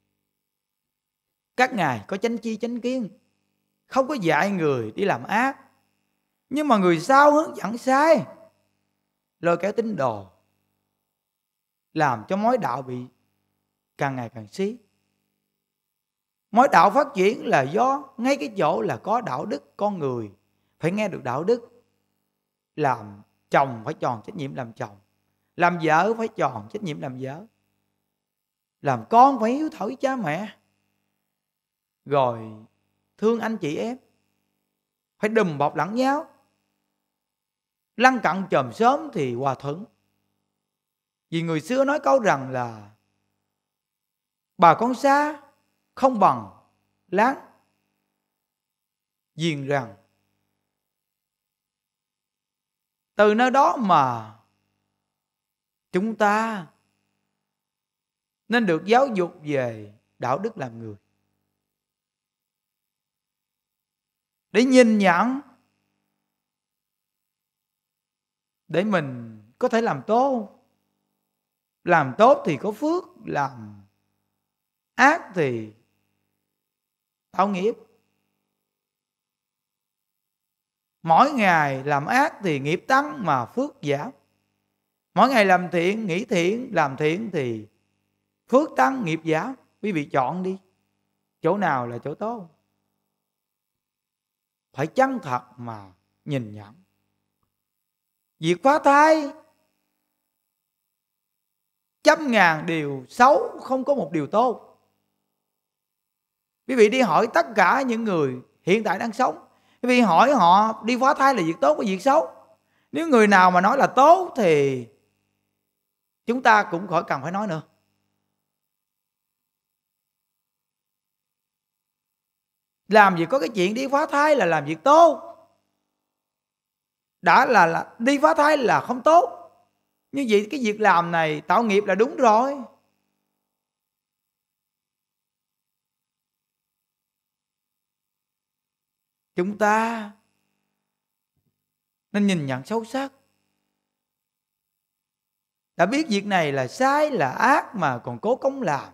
Các ngài có chánh chi chánh kiến, không có dạy người đi làm ác. Nhưng mà người sau hướng dẫn sai, lôi kéo tín đồ, làm cho mối đạo bị càng ngày càng xí. Mối đạo phát triển là do ngay cái chỗ là có đạo đức. Con người phải nghe được đạo đức. Làm chồng phải tròn trách nhiệm làm chồng, làm vợ phải tròn trách nhiệm làm vợ, làm con phải hiếu thảo với cha mẹ. Rồi thương anh chị em, phải đùm bọc lẫn nhau. Lăn cặn chòm xóm thì hòa thuận. Vì người xưa nói câu rằng là bà con xa không bằng láng giềng rằng. Từ nơi đó mà chúng ta nên được giáo dục về đạo đức làm người, để nhìn nhận, để mình có thể làm tốt. Làm tốt thì có phước, làm ác thì tạo nghiệp. Mỗi ngày làm ác thì nghiệp tăng mà phước giảm. Mỗi ngày làm thiện, nghĩ thiện, làm thiện thì phước tăng, nghiệp giảm. Quý vị chọn đi, chỗ nào là chỗ tốt. Phải chân thật mà nhìn nhận. Việc phá thai trăm ngàn điều xấu, không có một điều tốt. Quý vị đi hỏi tất cả những người hiện tại đang sống, quý vị hỏi họ đi phá thai là việc tốt hay việc xấu. Nếu người nào mà nói là tốt thì chúng ta cũng khỏi cần phải nói nữa. Làm gì có cái chuyện đi phá thai là làm việc tốt. Đã là, là đi phá thai là không tốt. Như vậy cái việc làm này tạo nghiệp là đúng rồi. Chúng ta nên nhìn nhận sâu sắc. Đã biết việc này là sai, là ác mà còn cố công làm.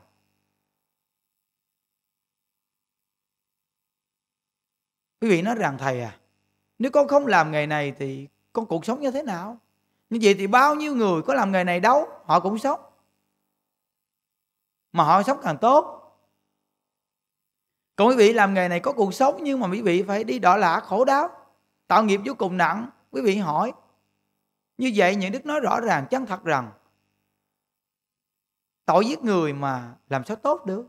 Quý vị nói rằng thầy à, nếu con không làm nghề này thì con cuộc sống như thế nào? Như vậy thì bao nhiêu người có làm nghề này đâu, họ cũng sống. Mà họ sống càng tốt. Còn quý vị làm nghề này có cuộc sống, nhưng mà quý vị phải đi đọa lạc khổ đau, tạo nghiệp vô cùng nặng. Quý vị hỏi, như vậy những đức nói rõ ràng chân thật rằng tội giết người mà làm sao tốt được.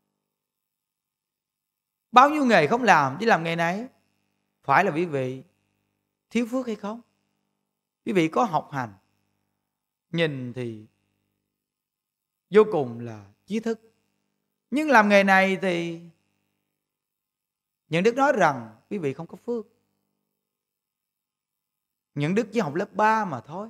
Bao nhiêu nghề không làm, chỉ làm nghề này. Phải là quý vị thiếu phước hay không? Quý vị có học hành, nhìn thì vô cùng là trí thức, nhưng làm nghề này thì những đức nói rằng quý vị không có phước. Những đức chỉ học lớp ba mà thôi.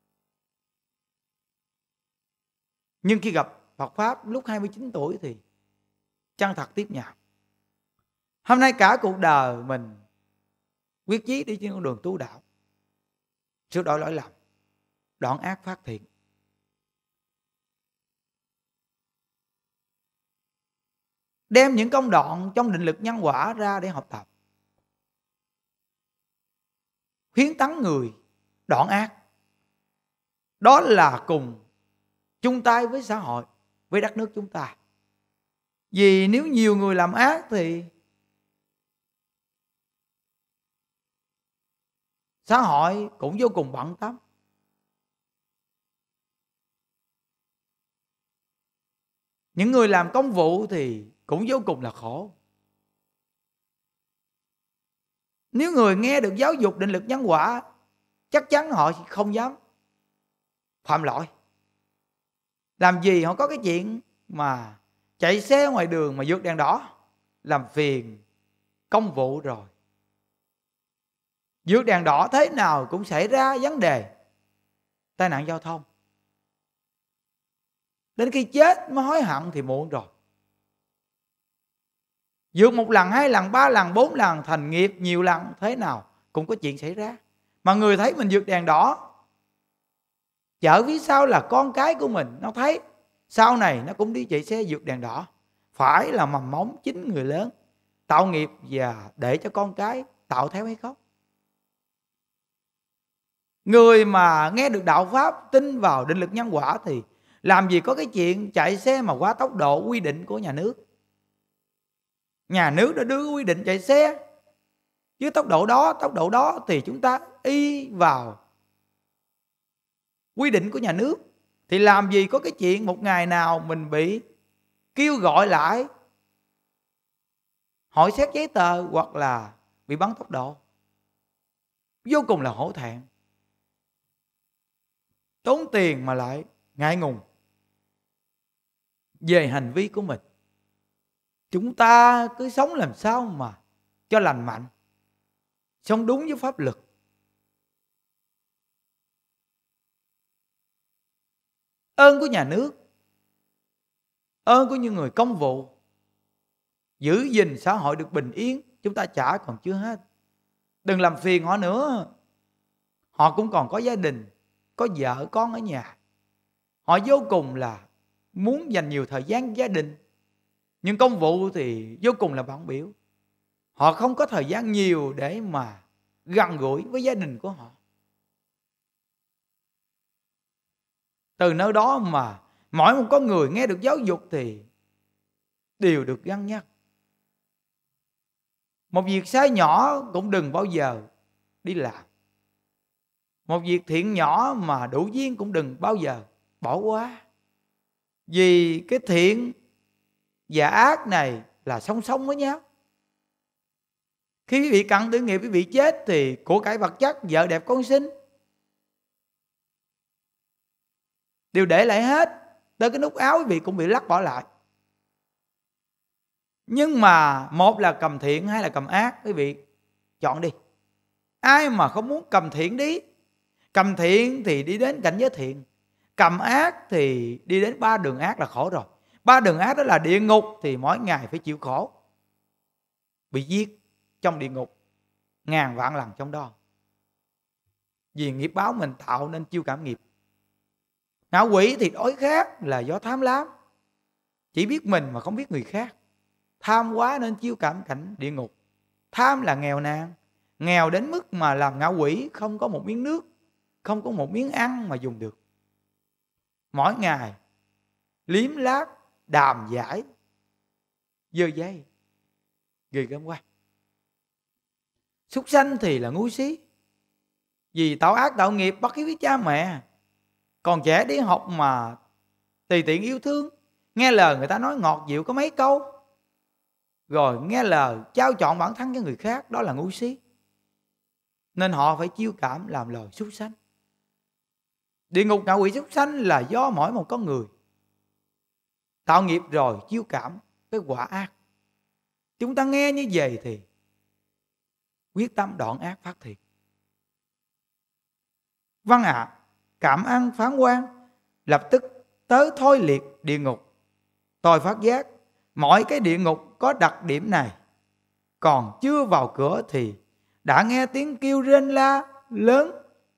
Nhưng khi gặp Phật Pháp lúc hai mươi chín tuổi thì chân thật tiếp nhận. Hôm nay cả cuộc đời mình quyết chí đi trên con đường tu đạo, sửa đổi lỗi lầm, đoạn ác phát thiện. Đem những công đoạn trong định lực nhân quả ra để học tập, khuyến tấn người đoạn ác. Đó là cùng chung tay với xã hội, với đất nước chúng ta. Vì nếu nhiều người làm ác thì xã hội cũng vô cùng bận tâm. Những người làm công vụ thì cũng vô cùng là khổ. Nếu người nghe được giáo dục định lực nhân quả, chắc chắn họ không dám phạm lỗi. Làm gì họ có cái chuyện mà chạy xe ngoài đường mà vượt đèn đỏ, làm phiền công vụ rồi. Vượt đèn đỏ thế nào cũng xảy ra vấn đề tai nạn giao thông. Đến khi chết mới hối hận thì muộn rồi. Vượt một lần, hai lần, ba lần, bốn lần thành nghiệp nhiều lần, thế nào cũng có chuyện xảy ra. Mà người thấy mình vượt đèn đỏ, chở phía sau là con cái của mình, nó thấy sau này nó cũng đi chạy xe vượt đèn đỏ. Phải là mầm móng chính người lớn tạo nghiệp và để cho con cái tạo theo hay không? Người mà nghe được đạo Pháp, tin vào định lực nhân quả thì làm gì có cái chuyện chạy xe mà quá tốc độ quy định của nhà nước. Nhà nước đã đưa quy định chạy xe với tốc độ đó, tốc độ đó thì chúng ta y vào quy định của nhà nước. Thì làm gì có cái chuyện một ngày nào mình bị kêu gọi lại hỏi xét giấy tờ hoặc là bị bắn tốc độ. Vô cùng là hổ thẹn, tốn tiền mà lại ngại ngùng về hành vi của mình. Chúng ta cứ sống làm sao mà cho lành mạnh, sống đúng với pháp luật. Ơn của nhà nước, ơn của những người công vụ, giữ gìn xã hội được bình yên, chúng ta trả còn chưa hết. Đừng làm phiền họ nữa. Họ cũng còn có gia đình, có vợ con ở nhà. Họ vô cùng là muốn dành nhiều thời gian với gia đình, nhưng công vụ thì vô cùng là bận biểu. Họ không có thời gian nhiều để mà gần gũi với gia đình của họ. Từ nơi đó mà mỗi một con người nghe được giáo dục thì đều được gắn nhắc. Một việc sai nhỏ cũng đừng bao giờ đi làm. Một việc thiện nhỏ mà đủ duyên cũng đừng bao giờ bỏ qua. Vì cái thiện và ác này là song song với nhau. Khi quý vị cận tử nghiệp, quý vị chết thì của cải vật chất, vợ đẹp con xinh đều để lại hết. Tới cái nút áo quý vị cũng bị lắc bỏ lại. Nhưng mà một là cầm thiện, hai là cầm ác. Quý vị chọn đi. Ai mà không muốn cầm thiện đi. Cầm thiện thì đi đến cảnh giới thiện, cầm ác thì đi đến ba đường ác là khổ rồi. Ba đường ác đó là địa ngục, thì mỗi ngày phải chịu khổ, bị giết trong địa ngục ngàn vạn lần trong đó. Vì nghiệp báo mình tạo nên chiêu cảm nghiệp. Ngạ quỷ thì đối khác là do tham lam, chỉ biết mình mà không biết người khác. Tham quá nên chiêu cảm cảnh địa ngục. Tham là nghèo nàn, nghèo đến mức mà làm ngạ quỷ không có một miếng nước, không có một miếng ăn mà dùng được. Mỗi ngày liếm láp, đàm giải, dơ giấy, ghê gớm quá. Súc sanh thì là ngu si, vì tạo ác tạo nghiệp bắt hiếu với cha mẹ. Còn trẻ đi học mà tùy tiện yêu thương, nghe lời người ta nói ngọt dịu có mấy câu, rồi nghe lời trao chọn bản thân cho người khác, đó là ngu si. Nên họ phải chiêu cảm làm lời súc sanh. Địa ngục ngạ quỷ súc sanh là do mỗi một con người tạo nghiệp rồi chiêu cảm cái quả ác. Chúng ta nghe như vậy thì quyết tâm đoạn ác phát thiện. Vâng ạ, à, cảm ơn phán quan. Lập tức tới thôi liệt địa ngục. Tôi phát giác mỗi cái địa ngục có đặc điểm này. Còn chưa vào cửa thì đã nghe tiếng kêu rên la lớn,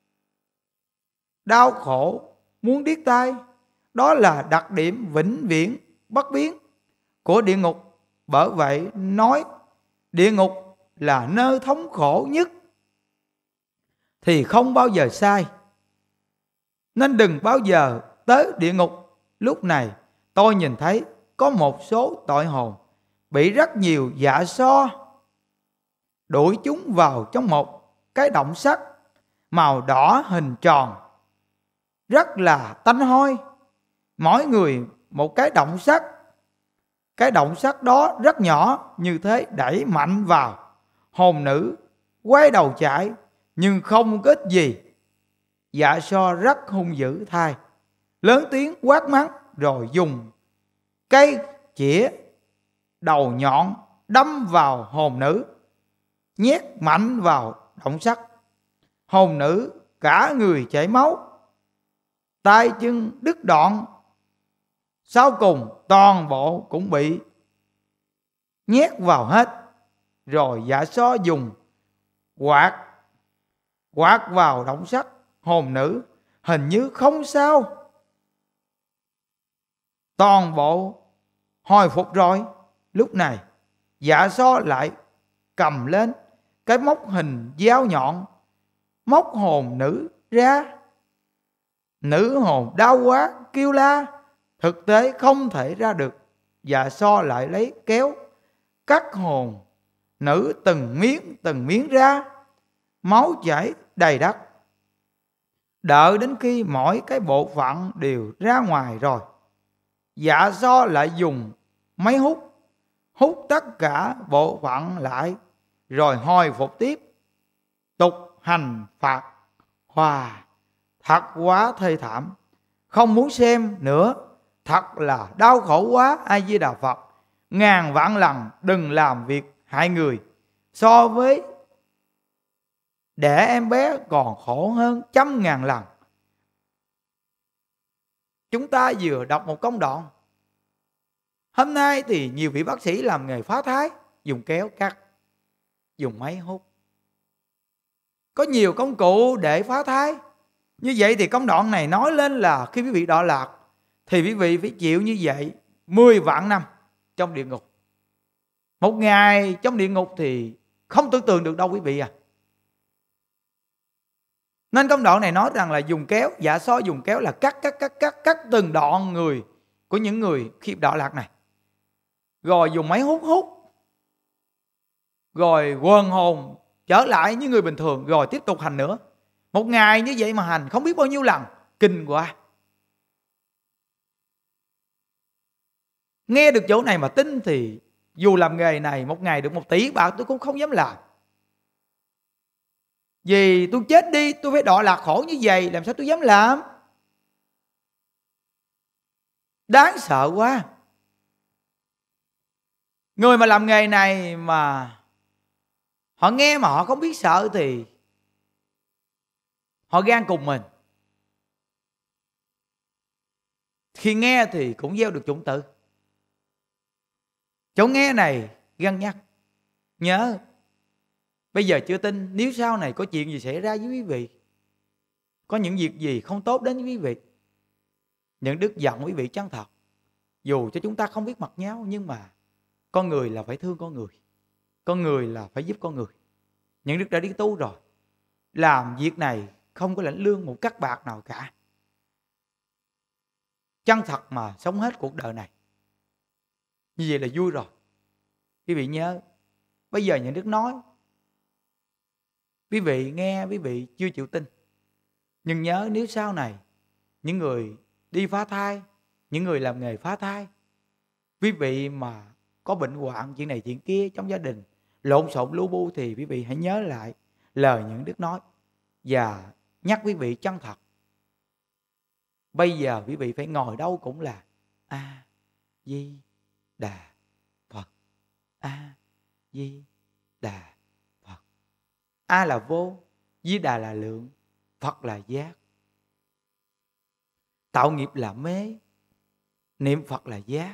đau khổ muốn điếc tai. Đó là đặc điểm vĩnh viễn bất biến của địa ngục. Bởi vậy nói địa ngục là nơi thống khổ nhất thì không bao giờ sai. Nên đừng bao giờ tới địa ngục. Lúc này tôi nhìn thấy có một số tội hồn bị rất nhiều dạ so đuổi chúng vào trong một cái động sắt màu đỏ hình tròn, rất là tanh hôi. Mỗi người một cái động sắt. Cái động sắt đó rất nhỏ, như thế đẩy mạnh vào, hồn nữ quay đầu chạy nhưng không có ích gì. Dạ so rất hung dữ thay, lớn tiếng quát mắng, rồi dùng cây chĩa đầu nhọn đâm vào hồn nữ, nhét mạnh vào động sắt. Hồn nữ cả người chảy máu, tay chân đứt đoạn. Sau cùng toàn bộ cũng bị nhét vào hết. Rồi dạ so dùng quạt quạt vào động sắt. Hồn nữ hình như không sao, toàn bộ hồi phục rồi. Lúc này dạ so lại cầm lên cái móc hình dao nhọn, móc hồn nữ ra. Nữ hồn đau quá kêu la, thực tế không thể ra được. Dạ so lại lấy kéo cắt hồn nữ từng miếng từng miếng ra, máu chảy đầy đất. Đợi đến khi mỗi cái bộ phận đều ra ngoài rồi, dạ so lại dùng máy hút hút tất cả bộ phận lại, rồi hồi phục tiếp, tục hành phạt hòa. Thật quá thê thảm, không muốn xem nữa, thật là đau khổ quá. A Di Đà Phật, ngàn vạn lần đừng làm việc hại người, so với đẻ em bé còn khổ hơn trăm ngàn lần. Chúng ta vừa đọc một công đoạn. Hôm nay thì nhiều vị bác sĩ làm nghề phá thai, dùng kéo cắt, dùng máy hút, có nhiều công cụ để phá thai. Như vậy thì công đoạn này nói lên là khi quý vị đọa lạc thì quý vị phải chịu như vậy mười vạn năm trong địa ngục. Một ngày trong địa ngục thì không tưởng tượng được đâu quý vị à. Nên công đoạn này nói rằng là dùng kéo, dạ so dùng kéo là cắt cắt cắt cắt cắt từng đoạn người của những người khi đọa lạc này. Rồi dùng máy hút hút, rồi quần hồn trở lại như người bình thường, rồi tiếp tục hành nữa. Một ngày như vậy mà hành không biết bao nhiêu lần, kinh quá. Nghe được chỗ này mà tin thì dù làm nghề này một ngày được một tỷ bạc tôi cũng không dám làm. Vì tôi chết đi tôi phải đọa lạc khổ như vậy, làm sao tôi dám làm. Đáng sợ quá. Người mà làm nghề này mà họ nghe mà họ không biết sợ thì họ gan cùng mình. Khi nghe thì cũng gieo được chủng tử. Chỗ nghe này găng nhắc, nhớ bây giờ chưa tin, nếu sau này có chuyện gì xảy ra với quý vị, có những việc gì không tốt đến với quý vị, những đức giận quý vị chân thật. Dù cho chúng ta không biết mặt nhau, nhưng mà con người là phải thương con người, con người là phải giúp con người. Những đức đã đi tu rồi, làm việc này không có lãnh lương một cắc bạc nào cả, chân thật mà sống hết cuộc đời này. Như vậy là vui rồi. Quý vị nhớ, bây giờ những đức nói, quý vị nghe quý vị chưa chịu tin, nhưng nhớ nếu sau này những người đi phá thai, những người làm nghề phá thai, quý vị mà có bệnh hoạn chuyện này chuyện kia trong gia đình, lộn xộn lu bu, thì quý vị hãy nhớ lại lời những đức nói và nhắc quý vị chân thật. Bây giờ quý vị phải ngồi đâu cũng là A Di Đà Phật, A Di Đà Phật. A là vô, Di Đà là lượng, Phật là giác. Tạo nghiệp là mê, niệm Phật là giác.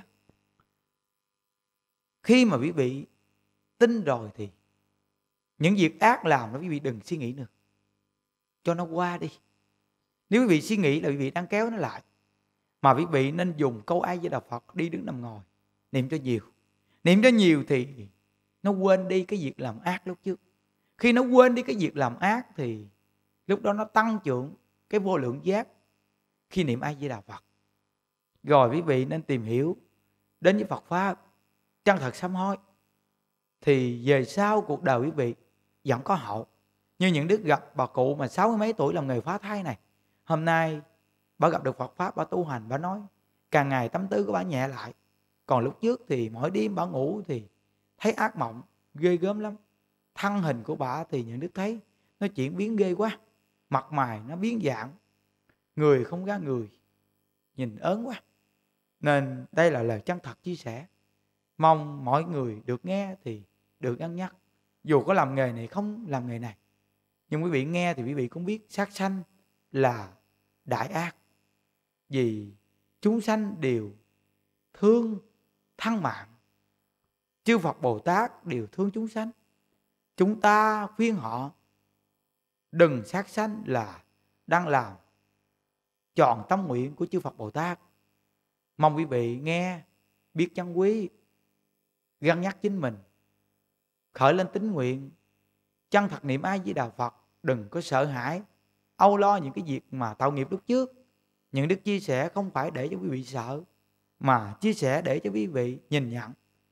Khi mà quý vị tin rồi thì những việc ác làm đó quý vị đừng suy nghĩ nữa, cho nó qua đi. Nếu quý vị suy nghĩ là quý vị đang kéo nó lại. Mà quý vị nên dùng câu A Di Đà Phật đi đứng nằm ngồi, niệm cho nhiều. Niệm cho nhiều thì nó quên đi cái việc làm ác lúc trước. Khi nó quên đi cái việc làm ác thì lúc đó nó tăng trưởng cái vô lượng giác khi niệm A Di Đà Phật. Rồi quý vị nên tìm hiểu đến với Phật Pháp, chân thật sám hối, thì về sau cuộc đời quý vị vẫn có hậu. Như những đức gặp bà cụ mà sáu mươi mấy tuổi làm nghề phá thai này, hôm nay bà gặp được Phật Pháp, bà tu hành, bà nói càng ngày tâm tư của bà nhẹ lại. Còn lúc trước thì mỗi đêm bà ngủ thì thấy ác mộng ghê gớm lắm. Thân hình của bà thì những đức thấy nó chuyển biến ghê quá, mặt mày nó biến dạng, người không ra người, nhìn ớn quá. Nên đây là lời chân thật chia sẻ, mong mọi người được nghe thì được ăn nhắc. Dù có làm nghề này không làm nghề này, nhưng quý vị nghe thì quý vị cũng biết sát sanh là đại ác. Vì chúng sanh đều thương thân mạng, chư Phật Bồ Tát đều thương chúng sanh. Chúng ta khuyên họ đừng sát sanh là đang làm tròn tâm nguyện của chư Phật Bồ Tát. Mong quý vị nghe biết chân quý, gắn nhắc chính mình, khởi lên tín nguyện, chân thật niệm A Di Đà Phật. Đừng có sợ hãi, âu lo những cái việc mà tạo nghiệp lúc trước. Những đức chia sẻ không phải để cho quý vị sợ, mà chia sẻ để cho quý vị nhìn nhận,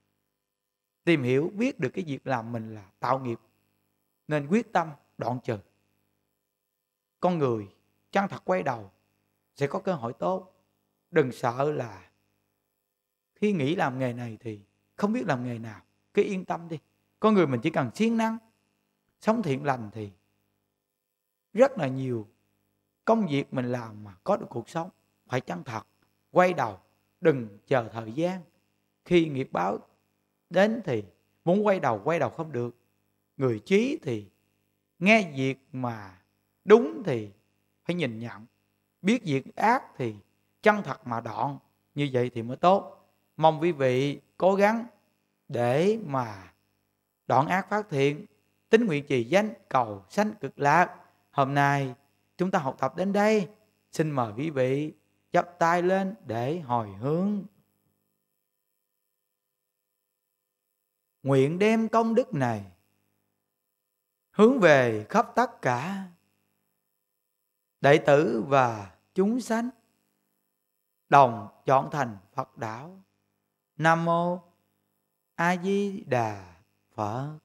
tìm hiểu, biết được cái việc làm mình là tạo nghiệp, nên quyết tâm đoạn trừ. Con người chân thật quay đầu sẽ có cơ hội tốt. Đừng sợ là khi nghĩ làm nghề này thì không biết làm nghề nào, cứ yên tâm đi. Con người mình chỉ cần siêng năng, sống thiện lành thì rất là nhiều công việc mình làm mà có được cuộc sống. Phải chân thật, quay đầu, đừng chờ thời gian. Khi nghiệp báo đến thì muốn quay đầu, quay đầu không được. Người trí thì nghe việc mà đúng thì phải nhìn nhận, biết việc ác thì chân thật mà đoạn, như vậy thì mới tốt. Mong quý vị cố gắng để mà đoạn ác phát thiện, tín nguyện trì danh cầu sanh cực lạc. Hôm nay chúng ta học tập đến đây, xin mời quý vị chắp tay lên để hồi hướng. Nguyện đem công đức này hướng về khắp tất cả đệ tử và chúng sanh, đồng chọn thành Phật đạo. Nam mô A Di Đà Phật.